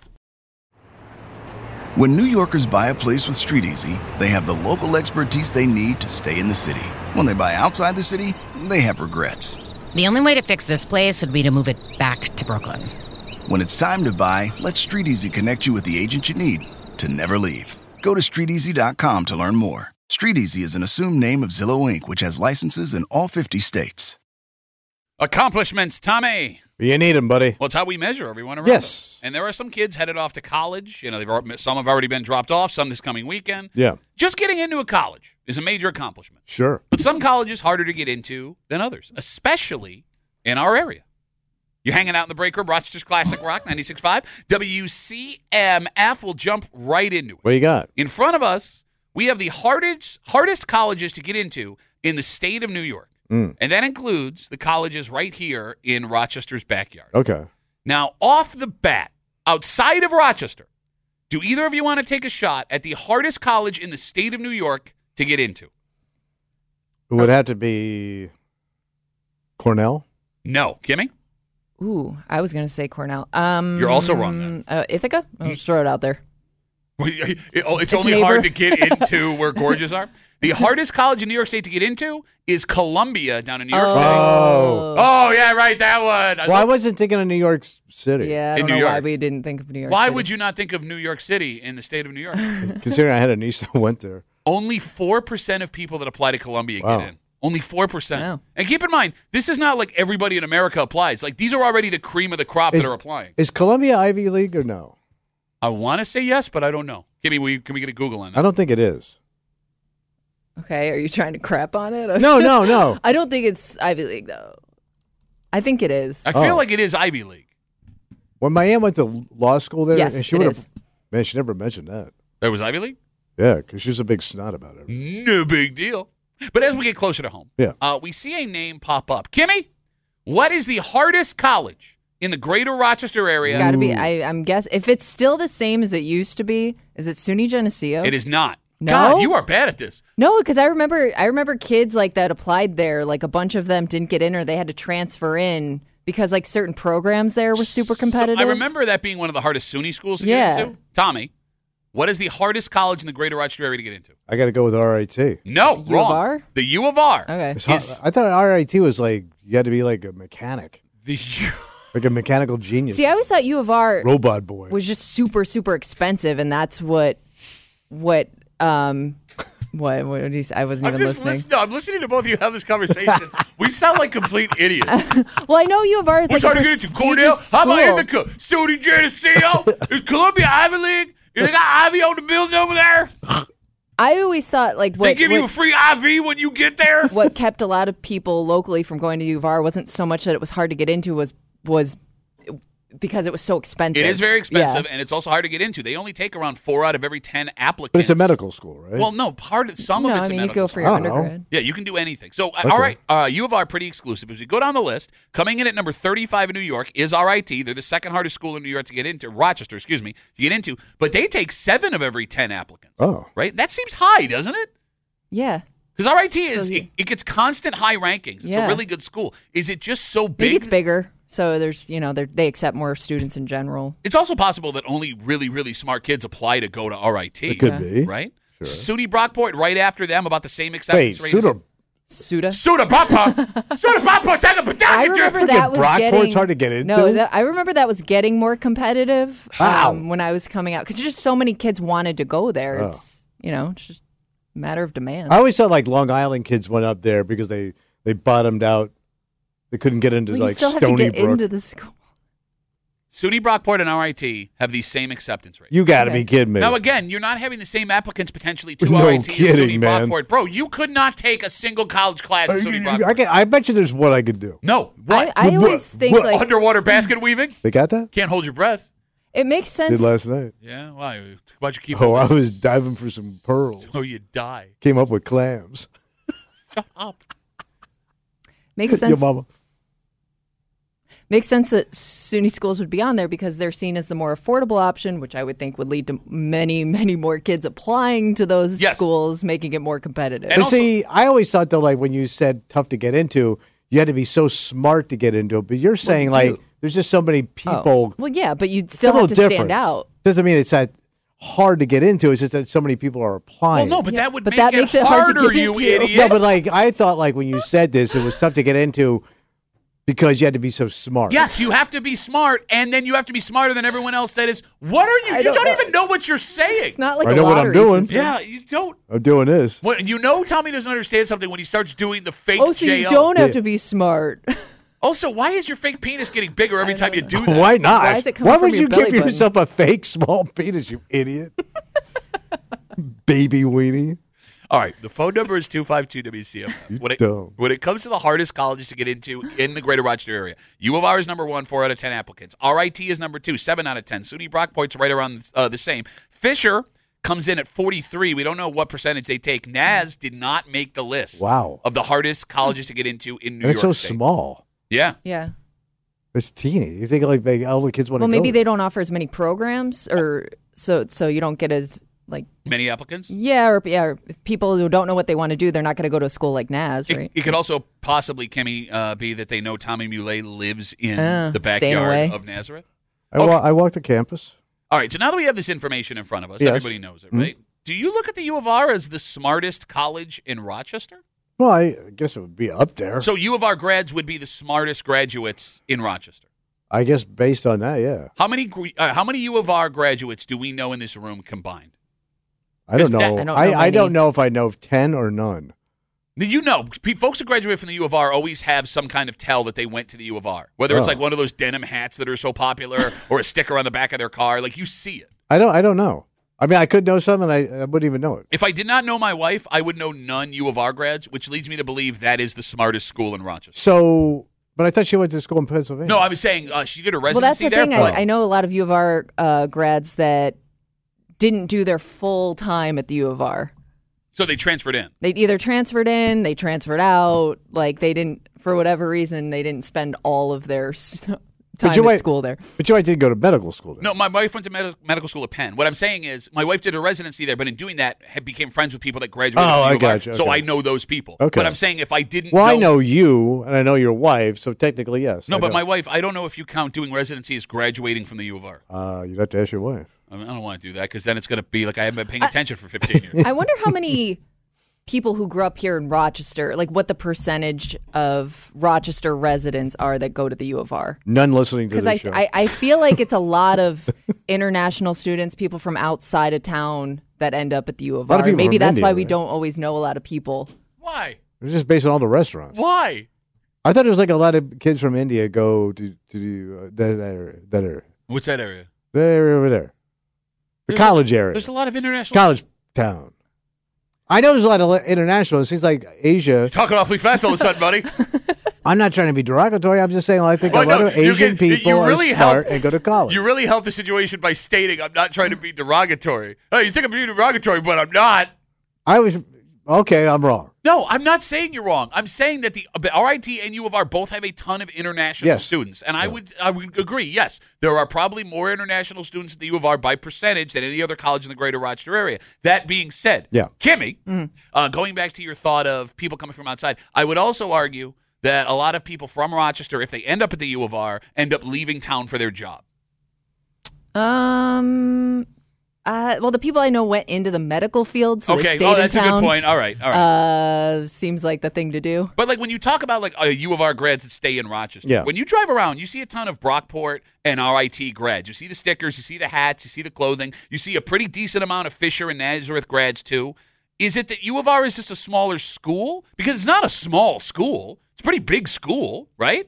When New Yorkers buy a place with StreetEasy, they have the local expertise they need to stay in the city. When they buy outside the city, they have regrets. The only way to fix this place would be to move it back to Brooklyn. When it's time to buy, let StreetEasy connect you with the agent you need to never leave. Go to Street Easy dot com to learn more. StreetEasy is an assumed name of Zillow Incorporated, which has licenses in all fifty states. Accomplishments, Tommy. You need them, buddy. Well, it's how we measure everyone around Yes. us. And there are some kids headed off to college. You know, they've already, some have already been dropped off, some this coming weekend. Yeah. Just getting into a college is a major accomplishment. Sure. But some colleges harder to get into than others, especially in our area. You're hanging out in the break room, Rochester's Classic Rock, ninety-six point five. W C M F will jump right into it. What you got? In front of us, we have the hardest hardest colleges to get into in the state of New York. Mm. And that includes the colleges right here in Rochester's backyard. Okay. Now, off the bat, outside of Rochester, do either of you want to take a shot at the hardest college in the state of New York to get into? It would have to be Cornell? No. Kimmy? Ooh, I was going to say Cornell. Um, You're also wrong then. Uh, Ithaca? I'll just throw it out there. It's, it's only neighbor. hard to get into where gorges are. The hardest college in New York State to get into is Columbia down in New York Oh. City. Oh. Oh, yeah, right, that one. I Well, I love- wasn't thinking of New York City. Yeah, I In don't New know why York. we didn't think of New York Why City. would you not think of New York City in the state of New York? Considering I had a niece that went there. Only four percent of people that apply to Columbia Wow. get in. Only four percent. Wow. And keep in mind, this is not like everybody in America applies. Like, these are already the cream of the crop Is- that are applying. Is Columbia Ivy League or no? I want to say yes, but I don't know. Kimmy, will you, can we get a Google on that? I don't think it is. Okay, are you trying to crap on it? No, no, no. I don't think it's Ivy League, though. I think it is. I feel Oh. like it is Ivy League. When my aunt went to law school there, Yes, and she it would is. have, man, she never mentioned that. That was Ivy League? Yeah, because she's a big snot about it. No big deal. But as we get closer to home, Yeah. uh, we see a name pop up. Kimmy, what is the hardest college in the greater Rochester area? It's got to be, I, I'm guess if it's still the same as it used to be, is it SUNY Geneseo? It is not. No? God, you are bad at this. No, because I remember I remember kids like that applied there. Like a bunch of them didn't get in, or they had to transfer in because like certain programs there were super competitive. So I remember that being one of the hardest SUNY schools to Yeah. get into. Tommy, what is the hardest college in the greater Rochester area to get into? I got to go with R I T. No, U wrong. of R? The U of R. Okay. It's hot- Is I thought R I T was like, you had to be like a mechanic, the like a mechanical genius. See, I always thought U of R Robot boy. was just super super expensive, and that's what what um what what did you say? I wasn't I'm even just listening. listening. I'm listening to both of you have this conversation. We sound like complete idiots. Well, I know U of R is What's like hard a to get into? prestigious Cornell? How about school. Ithaca? SUNY Geneseo? Is Columbia Ivy League? They got Ivy on the building over there? I always thought like what They give what, you a free I V when you get there? what kept a lot of people locally from going to U of R wasn't so much that it was hard to get into, was was because it was so expensive. It is very expensive, Yeah. and it's also hard to get into. They only take around four out of every ten applicants. But it's a medical school, right? Well, no, part of some No, of it's I mean a you medical go for your I don't know. undergrad. Yeah, you can do anything. So, uh, Okay. all right, uh, U of R, pretty exclusive. As we go down the list, coming in at number thirty-five in New York is R I T. They're the second hardest school in New York to get into, Rochester, excuse me, to get into. But they take seven of every ten applicants, oh. right? That seems high, doesn't it? Yeah. Because R I T is, So, it, it gets constant high rankings. It's Yeah. a really good school. Is it just so Maybe big? it's bigger, so there's you know they're- they accept more students in general. It's also possible that only really, really smart kids apply to go to R I T. It could be. Right? SUNY Brockport right after them, about the same acceptance Wait, rate. Suda, Suda. Suda Brockport. Suda Brockport. Take a I potato. remember that was Brockport's getting hard to get into? No, that, I remember that was getting more competitive Wow. um, when I was coming out because just so many kids wanted to go there. Oh. It's you know it's just a matter of demand. I always thought like Long Island kids went up there because they, they bottomed out. They couldn't get into well, you like still have to Stony get Brook. into the school. SUNY Brockport and R I T have the same acceptance rate. You got to Okay. be kidding me. Now, again, you're not having the same applicants potentially to No R I T as kidding, SUNY man. Brockport. Bro, you could not take a single college class at Uh, SUNY you- Brockport. I, can, I bet you there's one I could do. No. What? I, I What- always think what- like Underwater basket weaving? They got that? Can't hold your breath. it makes sense. Did last night. Yeah, why? Why'd you keep Oh, I it? was diving for some pearls. Oh, you die. Came up with clams. Shut up. Makes Your sense. mama. Makes sense that SUNY schools would be on there because they're seen as the more affordable option, which I would think would lead to many, many more kids applying to those Yes. schools, making it more competitive. And But also- see, I always thought though, like when you said tough to get into, you had to be so smart to get into it. But you're saying like there's just so many people. Oh. Well, yeah, but you'd It's a still have little to difference. stand out. Doesn't mean it's that hard to get into. It's just that so many people are Well, applying. no, but that would but make that it makes it hard to harder, get you into. idiot. No, but like I thought, like when you said this, it was tough to get into because you had to be so smart. Yes, you have to be smart, and then you have to be smarter than everyone else that is. What are you? I You don't don't, know. even know what you're saying. It's not like I a know what I'm lottery doing. system. Yeah, you don't. I'm doing this. What, you know Tommy doesn't understand something when he starts doing the fake Oh, so J you O. don't have Yeah. to be smart. Also, why is your fake penis getting bigger every time you do that? Why not? Why is it coming Why from would your you belly give button? yourself a fake small penis, you idiot? Baby weenie. All right, the phone number is two five two W C M. When it, dumb. when it comes to the hardest colleges to get into in the greater Rochester area, U of R is number one, four out of ten applicants. R I T is number two, seven out of ten. SUNY Brockport's right around uh, the same. Fisher comes in at forty-three. We don't know what percentage they take. N A S did not make the list Wow. of the hardest colleges to get into in New And it's so York State. small. Yeah. yeah. It's teeny. You think like, like all the kids want to Well, go? maybe they don't offer as many programs, or so so you don't get as like many applicants. Yeah, or yeah, or if people who don't know what they want to do, they're not going to go to a school like N A S, right? It, it could also possibly, Kimmy, uh, be that they know Tommy Muley lives in Uh, the staying backyard away. of Nazareth. I, wa- I walked the campus. All right, so now that we have this information in front of us, Yes. everybody knows it, right? Mhm. Do you look at the U of R as the smartest college in Rochester? Well, I guess it would be up there. So U of R grads would be the smartest graduates in Rochester. I guess based on that, yeah. How many gre- uh, how many U of R graduates do we know in this room combined? I don't Is know. that- I I don't don't know, I, know I don't many. know if I know ten or none. You know, pe- folks who graduate from the U of R always have some kind of tell that they went to the U of R. Whether it's Oh. like one of those denim hats that are so popular or a sticker on the back of their car, like you see it. I don't. I don't know. I mean, I could know something. I, I wouldn't even know it. If I did not know my wife, I would know none U of R grads, which leads me to believe that is the smartest school in Rochester. So, but I thought she went to school in Pennsylvania. No, I was saying uh, she did a Well, that's residency the there. thing. I, I know a lot of U of R uh, grads that didn't do their full time at the U of R. So they transferred in. They either transferred in, they transferred out. Like they didn't, for whatever reason, they didn't spend all of their s- time But you at went- school there. But you did go to medical school there. No, my wife went to med- medical school at Penn. What I'm saying is, my wife did a residency there, but in doing that, had became friends with people that graduated Oh, from the I U of R. gotcha, So okay. I know those people. Okay. But I'm saying if I didn't Well, know, I know you, and I know your wife, so technically, yes. No, I but know. my wife, I don't know if you count doing residency as graduating from the U of R. Uh, you'd have to ask your wife. I, mean, I don't want to do that because then it's going to be like I haven't been paying attention for fifteen years. I wonder how many people who grew up here in Rochester, like what the percentage of Rochester residents are that go to the U of R. None listening to Because this I, show. I, I feel like it's a lot of international students, people from outside of town that end up at the U of A lot of R. people Maybe from that's India, why we right? don't always know a lot of people. Why? It's just based on all the restaurants. Why? I thought it was like a lot of kids from India go to to do uh, that area. That area. What's that area? The area over there. The There's college a, area. There's a lot of international. College town. I know there's a lot of international. It seems like Asia. Talking awfully fast all of a sudden, buddy. I'm not trying to be derogatory. I'm just saying I think Well, a lot no, of you Asian can- you people really are smart help- and go to college. You really help the situation by stating I'm not trying to be derogatory. Hey, you think I'm being derogatory, but I'm not. I was okay. I'm wrong. No, I'm not saying you're wrong. I'm saying that the R I T and U of R both have a ton of international Yes. students, and I would I would agree. Yes, there are probably more international students at the U of R by percentage than any other college in the greater Rochester area. That being said, Yeah. Kimmy, uh, going back to your thought of people coming from outside, I would also argue that a lot of people from Rochester, if they end up at the U of R, end up leaving town for their job. Um, uh, well, the people I know went into the medical field, so they Okay, stayed oh, in that's a good town. point. All right, all right. Uh, seems like the thing to do. But like when you talk about like a U of R grads that stay in Rochester, Yeah. when you drive around, you see a ton of Brockport and R I T grads. You see the stickers, you see the hats, you see the clothing, you see a pretty decent amount of Fisher and Nazareth grads too. Is it that U of R is just a smaller school? Because it's not a small school. It's a pretty big school, right?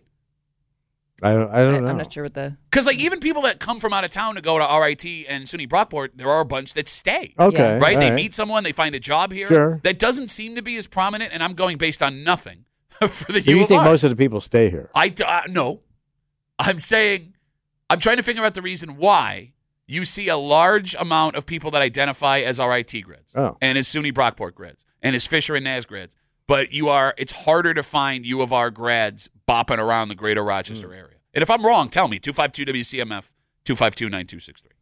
I don't. I don't know. I'm not sure what the. Because like even people that come from out of town to go to R I T and SUNY Brockport, there are a bunch that stay. Okay, right? all They right. meet someone, they find a job here. Sure. That doesn't seem to be as prominent, and I'm going based on nothing for the Do U you of think R. most of the people stay here? I uh, no. I'm saying I'm trying to figure out the reason why you see a large amount of people that identify as R I T grads Oh. and as SUNY Brockport grads and as Fisher and Naz grads, but you are it's harder to find U of R grads bopping around the greater Rochester area. And if I'm wrong, tell me. two five two W C M F, two five two, nine two six three.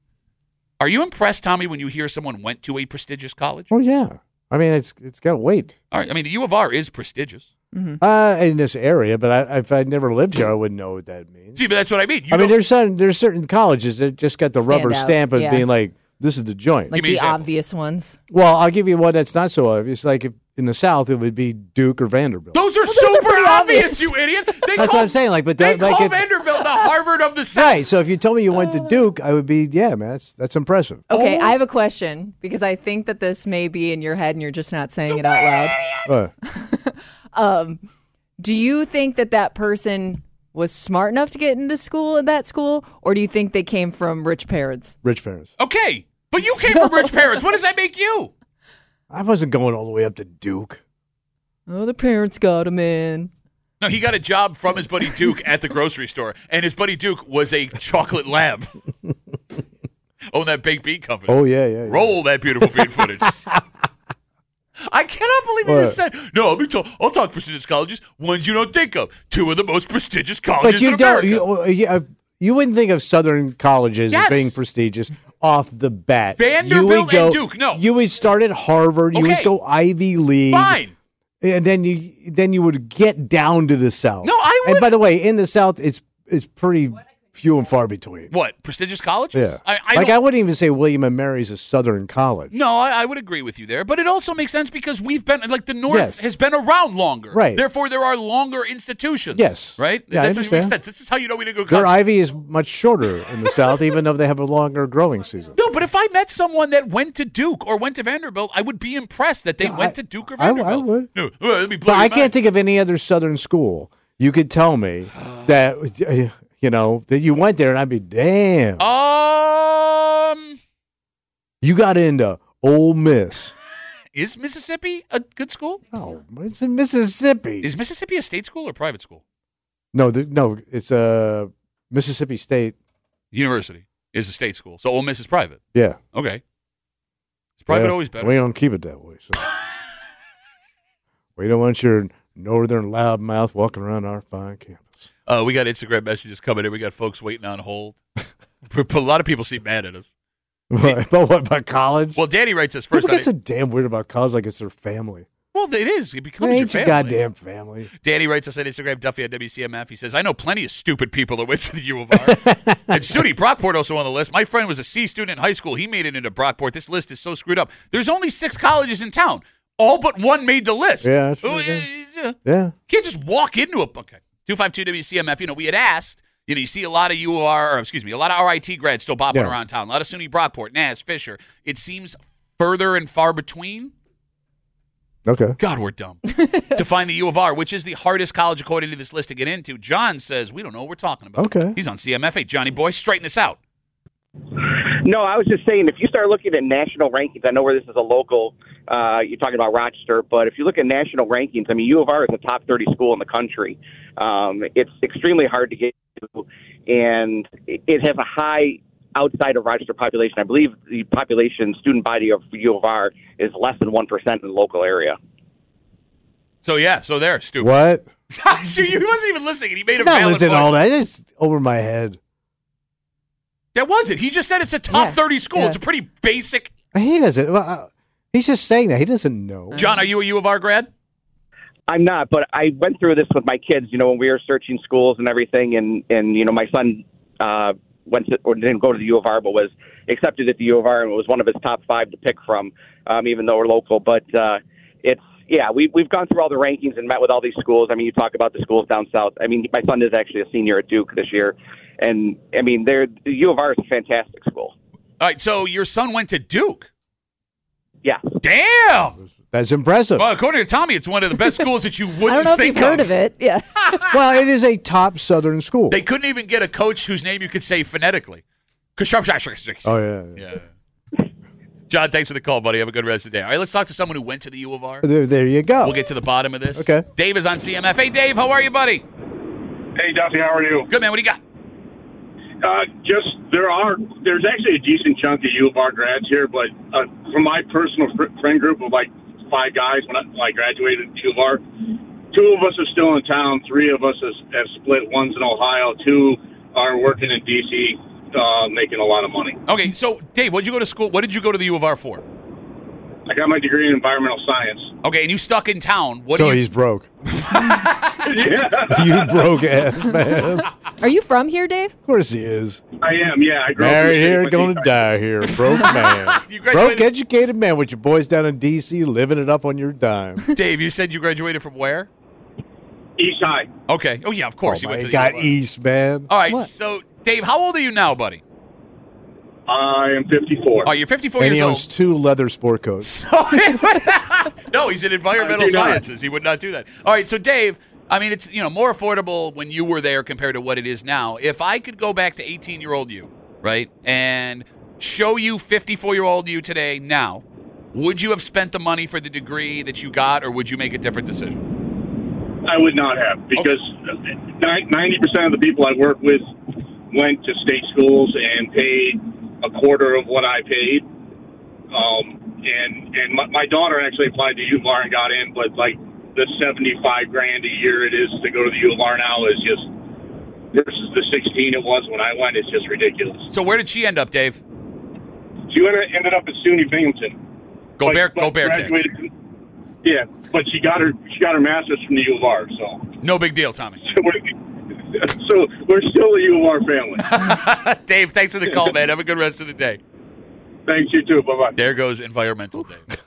Are you impressed, Tommy, when you hear someone went to a prestigious college? Oh yeah. I mean, it's it's got weight. All right. I mean, the U of R is prestigious. Uh, in this area, but I, if I never lived here, I wouldn't know what that means. See, but that's what I mean. You I mean, don't- there's some, there's certain colleges that just got the Stand rubber out, stamp of yeah. being like, this is the joint. Like the obvious ones. Well, I'll give you one that's not so obvious. Like if in the South, it would be Duke or Vanderbilt. Those are those are super pretty obvious, obvious. you idiot. They That's call, what I'm saying. Like, but they that, like call if, Vanderbilt the Harvard of the South. right. So if you told me you went to Duke, I would be, yeah, man, that's that's impressive. Okay, Oh. I have a question because I think that this may be in your head and you're just not saying it out loud. Uh, Um, do you think that that person was smart enough to get into school at that school, or do you think they came from rich parents? rich parents. Okay, but you came from rich parents. What does that make you? I wasn't going all the way up to Duke. Oh, the parents got him in. No, he got a job from his buddy Duke at the grocery store, and his buddy Duke was a chocolate lab. Owned that baked bean company. Oh yeah, yeah. yeah. Roll that beautiful bean footage. I cannot believe you What? just said, no, let me talk, I'll talk prestigious colleges, ones you don't think of. Two of the most prestigious colleges But you in don't. America. You, you, you wouldn't think of Southern colleges Yes. as being prestigious off the bat. Vanderbilt you would go, and Duke, no. You would start at Harvard. You Okay. would go Ivy League. Fine. And then you then you would get down to the South. No, I would. And by the way, in the South, it's it's pretty few and far between. What, prestigious colleges? Yeah. I, I like, don't- I wouldn't even say William and Mary's a Southern college. No, I, I would agree with you there, but it also makes sense because we've been like the North Yes. has been around longer, Right. Therefore, there are longer institutions. Yes. right. Yeah, I That doesn't make understand. sense. This is how you know we didn't go. to Their college. Ivy is much shorter in the South, even though they have a longer growing season. No, but if I met someone that went to Duke or went to Vanderbilt, I would be impressed that they No, went I- to Duke or I- I Vanderbilt. would. No, well, let me blow But your I can't mind. think of any other Southern school you could tell me that, uh, you know, that you went there and I'd be, damn. Um, You got into Ole Miss. is Mississippi a good school? No, it's in Mississippi. Is Mississippi a state school or private school? No, the, no, it's a uh, Mississippi State. University is a state school, so Ole Miss is private. Yeah. Okay, is private Yeah, always better? We don't keep it that way. So. We don't want your northern loudmouth walking around our fine campus. Uh, we got Instagram messages coming in. We got folks waiting on hold. A lot of people seem mad at us. But what about college? Well, Danny writes us first. People on get so damn weird about college like it's their family. Well, it is. It It becomes your ain't your family. goddamn family. Danny writes us on Instagram, Duffy at W C M F. He says, I know plenty of stupid people that went to the U of R. And Suni Brockport also on the list. My friend was a C student in high school. He made it into Brockport. This list is so screwed up. There's only six colleges in town. All but one made the list. Yeah, that's Oh, right, yeah, yeah. yeah. Yeah. Can't just walk into a okay. two five two W C M F. You know, we had asked, you know, you see a lot of U of R, or excuse me, a lot of R I T grads still bopping Yeah. around town. A lot of SUNY Brockport, Nass, Fisher. It seems further and far between. Okay. God, we're dumb. To find the U of R, which is the hardest college according to this list to get into. John says, we don't know what we're talking about. Okay. He's on C M F eight. Johnny boy, straighten us out. No, I was just saying, if you start looking at national rankings, I know where this is a local, uh, you're talking about Rochester, but if you look at national rankings, I mean, U of R is a top thirty school in the country. Um, it's extremely hard to get to, and it it has a high outside of Rochester population. I believe the population, student body of U of R is less than one percent in the local area. So, yeah, so there, stupid. What? So he wasn't even listening, and he made a Not valid listening to point. all that. It's over my head. That wasn't. He just said it's a top Yeah, thirty school. yeah. It's a pretty basic. He doesn't. Well, uh, he's just saying that. He doesn't know. John, are you a U of R grad? I'm not, but I went through this with my kids, you know, when we were searching schools and everything. And, and you know, my son uh, went to, or didn't go to the U of R, but was accepted at the U of R and was one of his top five to pick from, um, even though we're local. But uh, it's, yeah, we, we've gone through all the rankings and met with all these schools. I mean, you talk about the schools down south. I mean, my son is actually a senior at Duke this year. And, I mean, they're, the U of R is a fantastic school. All right, so your son went to Duke. Yeah. Damn. That's impressive. Well, according to Tommy, it's one of the best schools that you wouldn't I don't know if think you've heard of it. Yeah. Well, it is a top Southern school. They couldn't even get a coach whose name you could say phonetically. Oh, yeah. Yeah. John, thanks for the call, buddy. Have a good rest of the day. All right, let's talk to someone who went to the U of R. There, there you go. We'll get to the bottom of this. Okay. Dave is on C M F. Hey, Dave, how are you, buddy? Hey, Duffy, how are you? Good, man. What do you got? Uh, just there are there's actually a decent chunk of U of R grads here, but uh, from my personal fr- friend group of like five guys when I, when I graduated at U of R, two of us are still in town, three of us has, have split. One's in Ohio, two are working in D C, uh, making a lot of money. Okay, so Dave, what did you go to school? What did you go to the U of R for? I got my degree in environmental science. Okay, and you stuck in town. What so do you? he's broke. Yeah. You broke ass, man. Are you from here, Dave? Of course he is. I am, yeah. I grew up in Married the here, city, gonna but die here. Broke man. You graduated- Broke, educated man with your boys down in D C living it up on your dime. Dave, you said you graduated from where? East High. Okay. Oh yeah, of course Oh, you went man, to the got U of R. East, man. All right, so Dave, how old are you now, buddy? I am fifty-four. Oh, you're fifty-four And he years owns old. two leather sport coats. No, he's in environmental I do not. sciences. He would not do that. All right, so Dave, I mean, it's you know more affordable when you were there compared to what it is now. If I could go back to eighteen-year-old you, right, and show you fifty-four-year-old you today now, would you have spent the money for the degree that you got, or would you make a different decision? I would not have, because ninety percent of the people I work with went to state schools and paid a quarter of what I paid. Um, and and my, my daughter actually applied to U of R and got in, but like the seventy-five grand a year it is to go to the U of R now is just versus the sixteen it was when I went. It's just ridiculous. So where did she end up, Dave? She ended, ended up at SUNY Binghamton. Go But- Bear, but go Bear graduated- Yeah, but she got her she got her master's from the U of R. So No big deal, Tommy. So we're, so we're still a U of R family. Dave, thanks for the call, man. Have a good rest of the day. Thanks, you too. Bye-bye. There goes environmental Dave.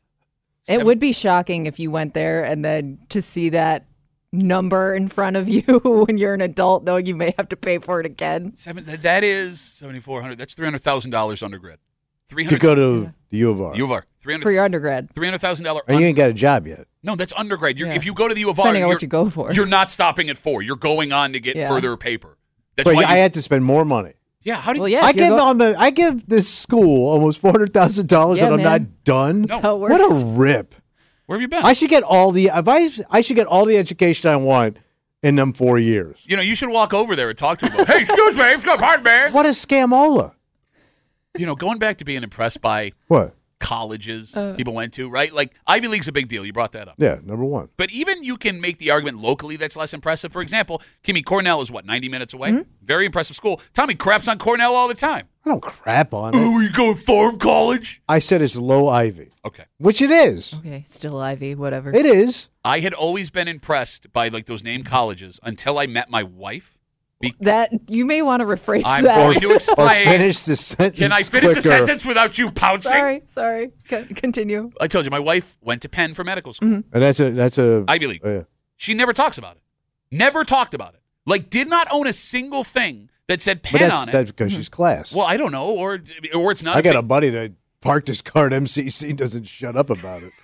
It would be shocking if you went there and then to see that number in front of you when you're an adult, knowing you may have to pay for it again. Seven, that is seventy-four hundred. That's three hundred thousand dollars undergrad. three To hundred go to the U of R. U of R. three hundred For your undergrad. three hundred thousand dollars. Oh, you ain't got a job yet. No, that's undergrad. You're, Yeah. If you go to the U of R, Depending on you're- what you go for. You're not stopping at four. You're going on to get Yeah. further paper. That's But why I you- had to spend more money. Yeah, how do you? Well, yeah, I if you're give go- um, I give this school almost four hundred thousand dollars, Yeah, and I'm man. not done. That's how it What works. a rip! Where have you been? I should get all the if I I should get all the education I want in them four years. You know, you should walk over there and talk to him. About, hey, excuse me, excuse pardon me. What is scamola? You know, going back to being impressed by What? colleges Uh. people went to, right? Like Ivy League's a big deal. You brought that up. Yeah, number one. But even you can make the argument locally that's less impressive. For example, Kimmy, Cornell is what, ninety minutes away? Mm-hmm. Very impressive school. Tommy craps on Cornell all the time. I don't crap on it. Oh, you go farm college? I said it's low Ivy, Okay. which it is. Okay, still Ivy, whatever. It is. I had always been impressed by like those name colleges until I met my wife. Be- That you may want to rephrase I'm that. going to Or explain. finish the sentence. Can I finish the quicker. sentence without you pouncing? Sorry, sorry. Co- Continue. I told you, my wife went to Penn for medical school. Mm-hmm. And that's a that's a Ivy League. oh, yeah. She never talks about it. Never talked about it. Like, did not own a single thing that said But Penn that's on it. that's because she's class. Well, I don't know, or or it's not. I got big- a buddy that parked his car at M C C and doesn't shut up about it.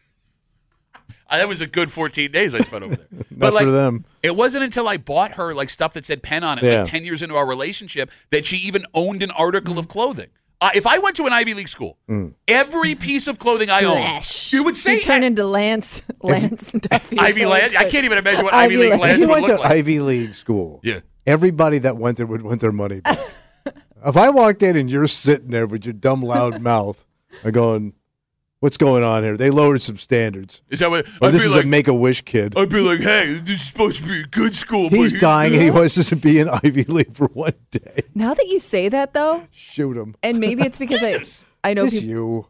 Uh, that was a good fourteen days I spent over there. Not but like, for them. it wasn't until I bought her like stuff that said Penn on it, Yeah. like ten years into our relationship, that she even owned an article of clothing. Uh, if I went to an Ivy League school, Mm. every piece of clothing I own, Flash. you would say You turn into Lance Lance Duffy. Ivy Land. I can't even imagine what Ivy, Ivy League Land. Land If you would went look to like. Ivy League school, Yeah. everybody that went there would want their money back. If I walked in and you're sitting there with your dumb, loud mouth, I'm going, what's going on here? They lowered some standards. Is that what? Or I'd this be is like, a Make-A-Wish kid. I'd be like, hey, this is supposed to be a good school. but He's here- dying and he wants to be in Ivy League for one day. Now that you say that, though, Shoot him. and maybe it's because I I know It's people. you.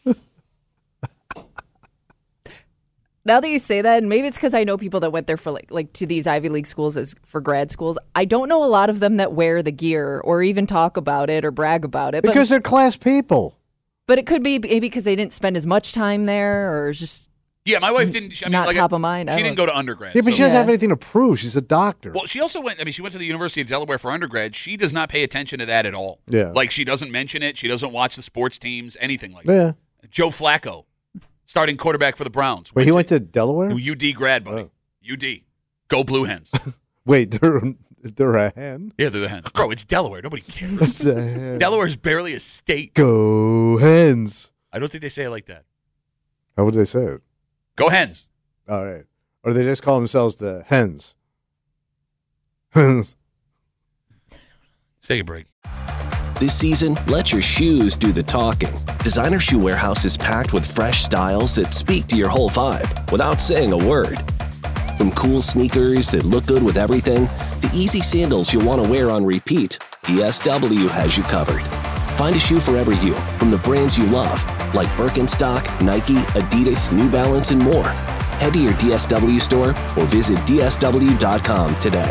Now that you say that, and maybe it's because I know people that went there for like like to these Ivy League schools as for grad schools. I don't know a lot of them that wear the gear or even talk about it or brag about it. Because but, they're class people. but it could be maybe because they didn't spend as much time there, or it's just Yeah, my wife didn't. I mean, not like, top of mind. I She don't didn't go to undergrad. Yeah, but so- she doesn't Yeah. have anything to prove. She's a doctor. Well, she also went. I mean, she went to the University of Delaware for undergrad. She does not pay attention to that at all. Yeah. like she doesn't mention it. She doesn't watch the sports teams, anything like yeah. that. Joe Flacco, starting quarterback for the Browns. Wait, he went to Delaware? U D grad, buddy. Oh. U D, go Blue Hens. Wait, they're they're a hen? Yeah, they're the Hens, bro. It's Delaware. Nobody cares. It's a hen. Delaware's barely a state. Go Hens. I don't think they say it like that. How would they say it? Go Hens. All right. Or they just call themselves the Hens. Hens. Let's take a break. This season, let your shoes do the talking. Designer Shoe Warehouse is packed with fresh styles that speak to your whole vibe without saying a word. From cool sneakers that look good with everything, to easy sandals you'll want to wear on repeat, D S W has you covered. Find a shoe for every you from the brands you love, like Birkenstock, Nike, Adidas, New Balance, and more. Head to your D S W store or visit D S W dot com today.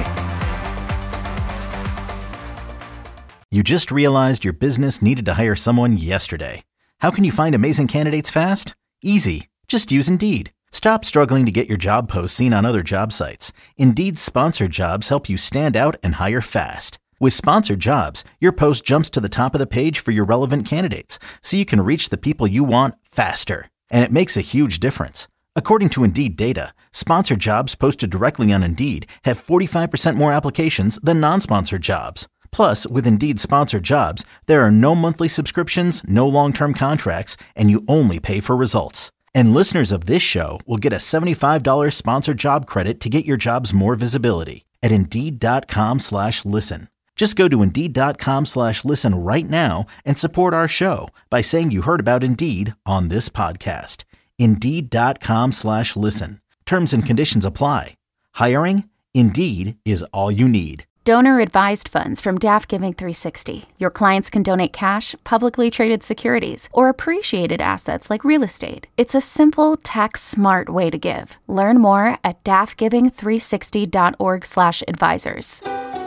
You just realized your business needed to hire someone yesterday. How can you find amazing candidates fast? Easy. Just use Indeed. Stop struggling to get your job posts seen on other job sites. Indeed's sponsored jobs help you stand out and hire fast. With sponsored jobs, your post jumps to the top of the page for your relevant candidates, so you can reach the people you want faster. And it makes a huge difference. According to Indeed data, sponsored jobs posted directly on Indeed have forty-five percent more applications than non-sponsored jobs. Plus, with Indeed sponsored jobs, there are no monthly subscriptions, no long-term contracts, and you only pay for results. And listeners of this show will get a seventy-five dollars sponsored job credit to get your jobs more visibility at Indeed.com slash listen. Just go to Indeed.com slash listen right now and support our show by saying you heard about Indeed on this podcast. Indeed.com slash listen. Terms and conditions apply. Hiring? Indeed is all you need. Donor-advised funds from Daft Giving three sixty. Your clients can donate cash, publicly traded securities, or appreciated assets like real estate. It's a simple, tax-smart way to give. Learn more at daft giving three sixty dot org slash advisors.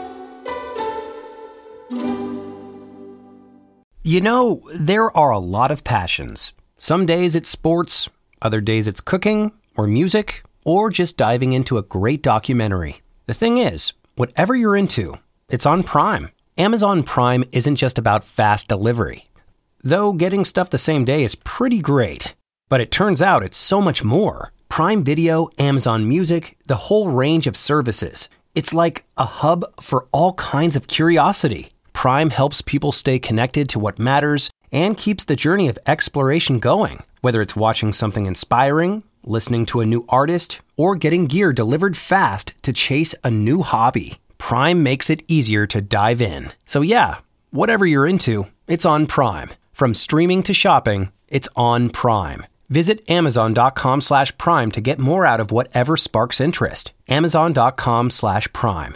You know, there are a lot of passions. Some days it's sports, other days it's cooking, or music, or just diving into a great documentary. The thing is, whatever you're into, it's on Prime. Amazon Prime isn't just about fast delivery. Though getting stuff the same day is pretty great. But it turns out it's so much more. Prime Video, Amazon Music, the whole range of services. It's like a hub for all kinds of curiosity. Prime helps people stay connected to what matters and keeps the journey of exploration going. Whether it's watching something inspiring, listening to a new artist, or getting gear delivered fast to chase a new hobby, Prime makes it easier to dive in. So yeah, whatever you're into, it's on Prime. From streaming to shopping, it's on Prime. Visit amazon.com slash prime to get more out of whatever sparks interest. Amazon.com slash prime.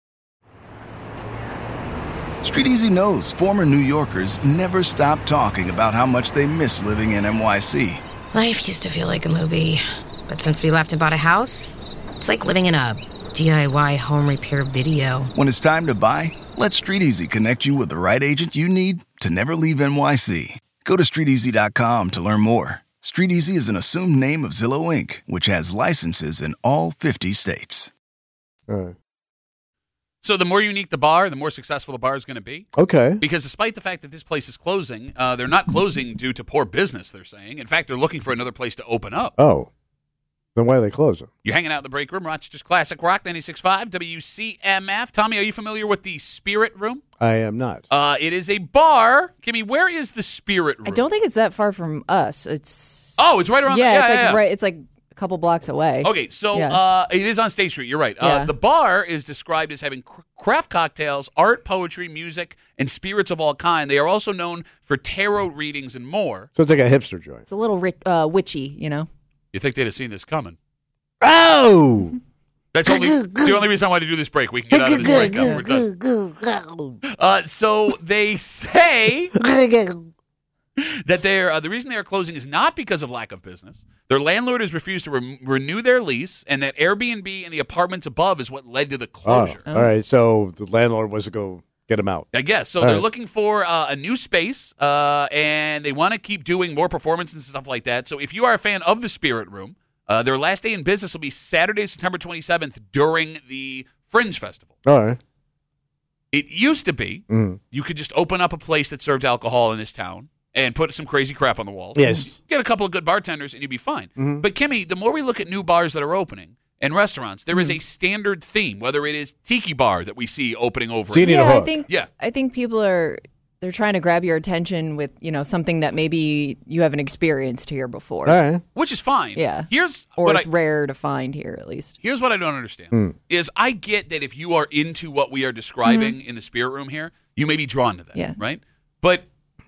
Street Easy knows former New Yorkers never stop talking about how much they miss living in N Y C. Life used to feel like a movie, but since we left and bought a house, it's like living in a D I Y home repair video. When it's time to buy, let Street Easy connect you with the right agent you need to never leave N Y C. Go to street easy dot com to learn more. Street Easy is an assumed name of Zillow Incorporated, which has licenses in all fifty states. All right. So the more unique the bar, the more successful the bar is going to be. Okay. Because despite the fact that this place is closing, uh, they're not closing due to poor business, they're saying. In fact, they're looking for another place to open up. Oh. Then why are they closing? You're hanging out in the break room, Rochester's Classic Rock, ninety-six point five W C M F. Tommy, are you familiar with the Spirit Room? I am not. Uh, it is a bar. Kimmy, where is the Spirit Room? I don't think it's that far from us. It's Oh, it's right around yeah, the, yeah, it's yeah, like yeah. right. It's like a couple blocks away. Okay, so Yeah. uh, it is on State Street. You're right. Uh, Yeah. The bar is described as having cr- craft cocktails, art, poetry, music, and spirits of all kind. They are also known for tarot readings and more. So it's like a hipster joint. It's a little ri- uh, witchy, you know. You think they'd have seen this coming? Oh! That's only the only reason I wanted to do this break. We can get out of this break now. We're done. Uh, so they say that they're uh, the reason they are closing is not because of lack of business. Their landlord has refused to re- renew their lease, and that Airbnb and the apartments above is what led to the closure. Oh, all right, so the landlord was to go get him out. I guess. So All they're right. looking for uh, a new space, uh, and they want to keep doing more performances and stuff like that. So if you are a fan of the Spirit Room, uh, their last day in business will be Saturday, September twenty-seventh during the Fringe Festival. All right. It used to be Mm. you could just open up a place that served alcohol in this town and put some crazy crap on the walls. Yes. Get a couple of good bartenders and you'd be fine. Mhm. But Kimmy, the more we look at new bars that are opening and restaurants, there is a standard theme, whether it is Tiki Bar that we see opening over. So you need yeah, a hook. I think. Yeah. I think people are they're trying to grab your attention with you know something that maybe you haven't experienced here before. All right. Which is fine. Yeah. Here's Or what it's I, rare to find here, at least. here's what I don't understand Hmm. is I get that if you are into what we are describing in the Spirit Room here, you may be drawn to that. Yeah. Right? But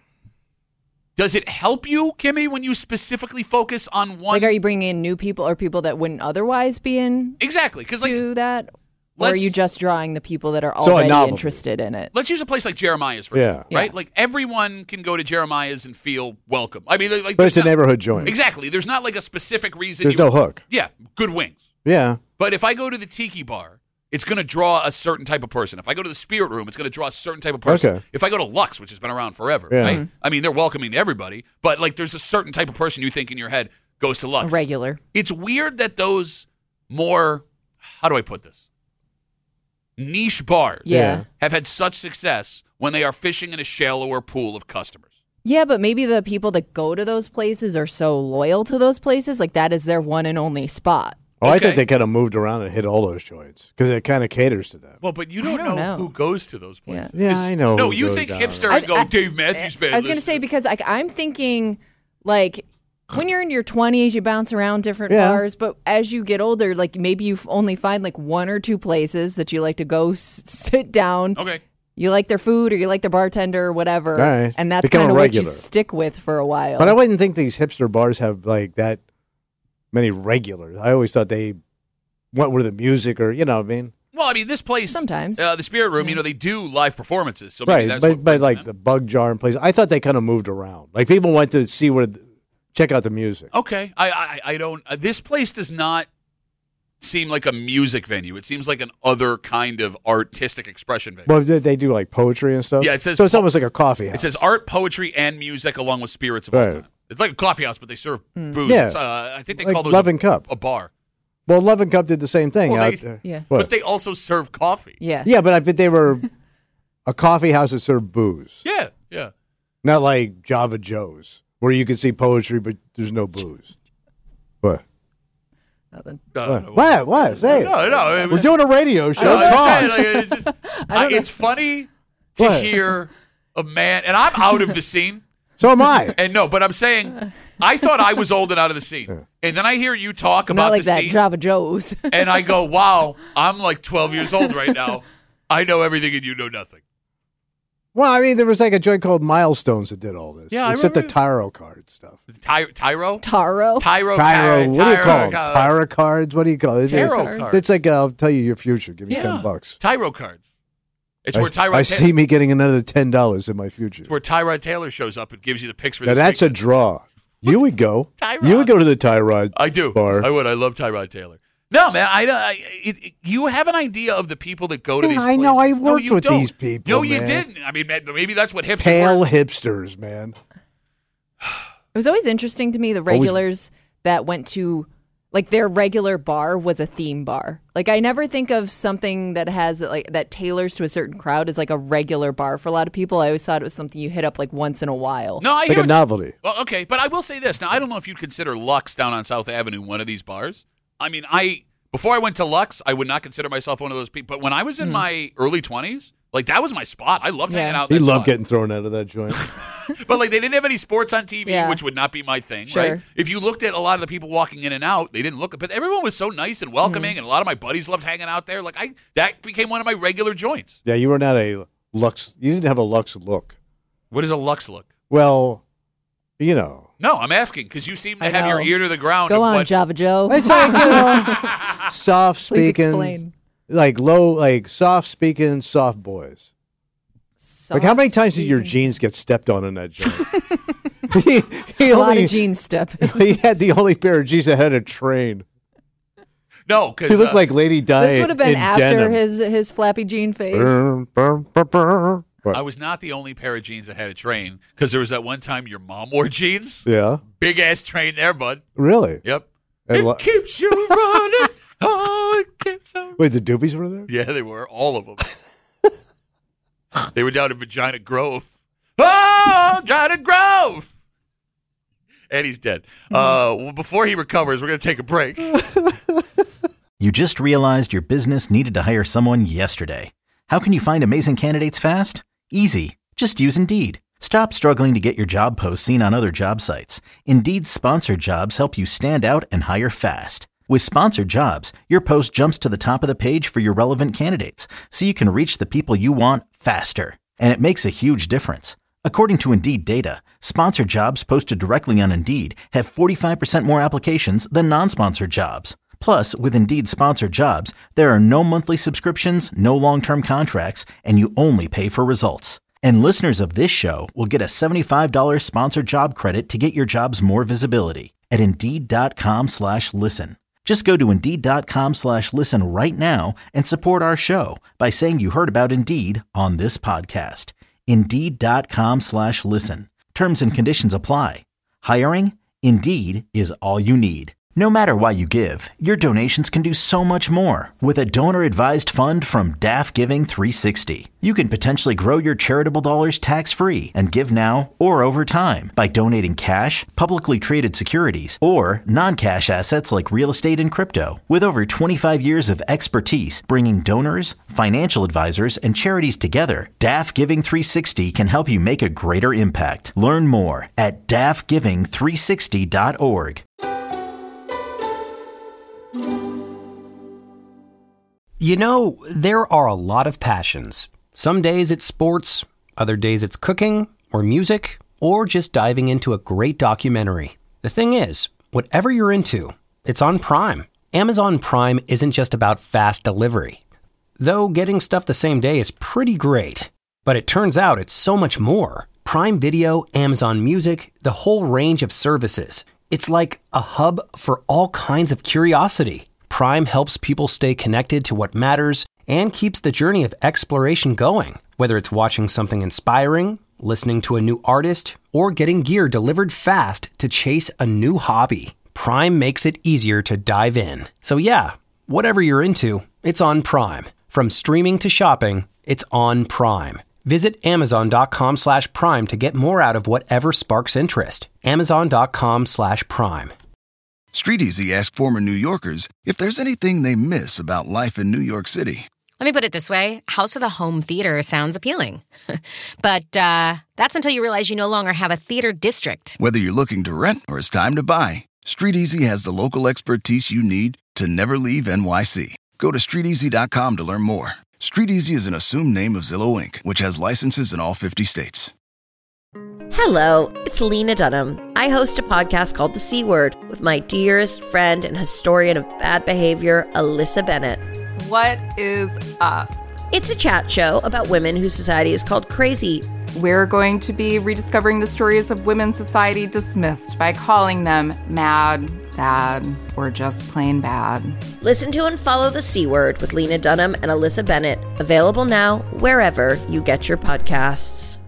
does it help you, Kimmy, when you specifically focus on one? Like, are you bringing in new people or people that wouldn't otherwise be in Exactly, because like to that? Or are let's- you just drawing the people that are So a already novelty. interested in it? let's use a place like Jeremiah's for Yeah. example, right? Like everyone can go to Jeremiah's and feel welcome. I mean, like, But there's it's a not- neighborhood joint. Exactly. There's not like a specific reason. There's you no would- hook. Yeah, good wings. Yeah. But if I go to the Tiki Bar, it's going to draw a certain type of person. If I go to the Spirit Room, it's going to draw a certain type of person. Okay. If I go to Lux, which has been around forever, Yeah. right? Mhm. I mean, they're welcoming to everybody, but like there's a certain type of person you think in your head goes to A Lux. regular. It's weird that those more, how do I put this? Niche bars Yeah. have had such success when they are fishing in a shallower pool of customers. Yeah, but maybe the people that go to those places are so loyal to those places, like that is their one and only spot. Oh, I Okay. thought they kind of moved around and hit all those joints because it kind of caters to them. Well, but you I don't, don't know, know. who goes to those places. Yeah, I know No, who you goes think down hipster there. and go, I- I- Dave Matthews Band. I was going to listen. say because like I'm thinking like when you're in your twenties, you bounce around different Yeah. bars, but as you get older, like maybe you f- only find like one or two places that you like to go s- sit down. Okay. You like their food or you like their bartender or whatever. All right. And that's Become kind a of what regular. you stick with for a while. But I wouldn't think these hipster bars have like that many regulars. I always thought they went with the music or, you know what I mean? Well, I mean, this place sometimes uh, the Spirit Room. Yeah. You know, they do live performances. So maybe Right, that's but, what but brings like them the Bug Jar and places, I thought they kind of moved around. Like people went to see where, check out the music. in. Okay, I I, I don't. Uh, this place does not seem like a music venue. It seems like an other kind of artistic expression venue. Well, they, they do like poetry and stuff. Yeah, it says so. It's po- almost like a coffee house. It says art, poetry, and music, along with spirits of all Right. time. It's like a coffee house, but they serve Mm. booze. Yeah. It's, uh, I think they Like call those Love a, and Cup. a bar. Well, Love and Cup did the same thing Well, out they- there. Yeah. What? But they also serve coffee. Yeah. Yeah, but I bet they were a coffee house that served booze. Yeah, yeah. Not like Java Joe's, where you can see poetry, but there's no booze. What? Nothing. What? What? What? Say it. No, no. I mean- We're doing a radio show. No, I'm Talk. saying, like, it's, just, I, it's funny to What? hear a man, and I'm out of the scene. So am I. And no, but I'm saying, I thought I was old and out of the scene. And then I hear you talk about Not like the that scene, Java Joe's. and I go, wow, I'm like twelve years old right now. I know everything and you know nothing. Well, I mean, there was like a joint called Milestones that did all this. Yeah, I except the remember- tarot card stuff. Ty- Tyro? Taro? Tyro. Tyro. What do you Tyro- call them? uh, Tarot cards? What do you call it? Tarot It's- cards. It's like uh, I'll tell you your future. Give me Yeah. ten bucks. Tyro cards. It's I, where Tyrod I Ta- see me getting another ten dollars in my future. It's where Tyrod Taylor shows up and gives you the picks for Now this that's week. a draw. You would go. Tyrod. You would go to the Tyrod. I do. Bar. I would. I love Tyrod Taylor. No, man. I, I it, it- you have an idea of the people that go to Yeah, these I places. know. I No, worked you with don't. these people, No, you man. didn't. I mean, man, maybe that's what hipsters Pale were. hipsters, man. It was always interesting to me, the regulars that went to, like, their regular bar was a theme bar. Like, I never think of something that has, like, that tailors to a certain crowd as, like, a regular bar for a lot of people. I always thought it was something you hit up, like, once in a while. No, I Like hear a what- novelty. Well, okay, but I will say this. Now, I don't know if you'd consider Lux down on South Avenue one of these bars. I mean, I before I went to Lux, I would not consider myself one of those people. But when I was in Mm. my early twenties, like, that was my spot. I loved hanging Yeah. out in He that loved spot. getting thrown out of that joint. But, like, they didn't have any sports on T V, Yeah. which would not be my thing, Sure. right? If you looked at a lot of the people walking in and out, they didn't look. But everyone was so nice and welcoming, Mm-hmm. and a lot of my buddies loved hanging out there. Like, I that became one of my regular joints. Yeah, you were not a Lux. You didn't have a Lux look. What does a Lux look? Well, you know. No, I'm asking because you seem to I have your know. ear to the ground. Go of on, what, Java Joe. It's like, you know, soft Please speaking, explain. like low, like soft speaking, soft boys. Like, how many times did your Soft-speaking. jeans get stepped on in that joint? he, he A lot only, of jeans step. he had the only pair of jeans that had a train. No, because He looked like Lady Di. This would have been in after denim. his his flappy jean phase. Brr, brr, brr, brr. What? I was not the only pair of jeans that had a train because there was that one time your mom wore jeans. Yeah, Big ass train there, bud. really. Yep. And It what- keeps you running. Oh, it keeps on. Wait, the Doobies were there? Yeah, they were. All of them. They were down in Vagina Grove. Oh, Vagina Grove. And he's dead. Uh, well, before he recovers, we're going to take a break. You just realized your business needed to hire someone yesterday. How can you find amazing candidates fast? Easy. Just use Indeed. Stop struggling to get your job posts seen on other job sites. Indeed's sponsored jobs help you stand out and hire fast. With sponsored jobs, your post jumps to the top of the page for your relevant candidates, so you can reach the people you want faster. And it makes a huge difference. According to Indeed data, sponsored jobs posted directly on Indeed have forty-five percent more applications than non-sponsored jobs. Plus, with Indeed sponsored jobs, there are no monthly subscriptions, no long-term contracts, and you only pay for results. And listeners of this show will get a seventy-five dollars sponsored job credit to get your jobs more visibility at Indeed.com slash listen. Just go to Indeed.com slash listen right now and support our show by saying you heard about Indeed on this podcast. Indeed.com slash listen. Terms and conditions apply. Hiring? Indeed is all you need. No matter why you give, your donations can do so much more with a donor-advised fund from D A F Giving three sixty. You can potentially grow your charitable dollars tax-free and give now or over time by donating cash, publicly traded securities, or non-cash assets like real estate and crypto. With over twenty-five years of expertise bringing donors, financial advisors, and charities together, D A F Giving three sixty can help you make a greater impact. Learn more at D A F giving three sixty dot org. You know, there are a lot of passions. Some days it's sports, other days it's cooking or music, or just diving into a great documentary. The thing is, whatever you're into, it's on Prime. Amazon Prime isn't just about fast delivery. Though getting stuff the same day is pretty great. But it turns out it's so much more. Prime Video, Amazon Music, the whole range of services. It's like a hub for all kinds of curiosity. Prime helps people stay connected to what matters and keeps the journey of exploration going. Whether it's watching something inspiring, listening to a new artist, or getting gear delivered fast to chase a new hobby, Prime makes it easier to dive in. So yeah, whatever you're into, it's on Prime. From streaming to shopping, it's on Prime. Visit amazon.com slash prime to get more out of whatever sparks interest. Amazon.com slash prime. StreetEasy asked former New Yorkers if there's anything they miss about life in New York City. Let me put it this way. House with a home theater sounds appealing. But uh, that's until you realize you no longer have a theater district. Whether you're looking to rent or it's time to buy, StreetEasy has the local expertise you need to never leave N Y C. Go to street easy dot com to learn more. StreetEasy is an assumed name of Zillow Incorporated, which has licenses in all fifty states. Hello, it's Lena Dunham. I host a podcast called The C Word with my dearest friend and historian of bad behavior, Alyssa Bennett. What is up? It's a chat show about women whose society is called crazy. We're going to be rediscovering the stories of women society dismissed by calling them mad, sad, or just plain bad. Listen to and follow The C Word with Lena Dunham and Alyssa Bennett. Available now wherever you get your podcasts.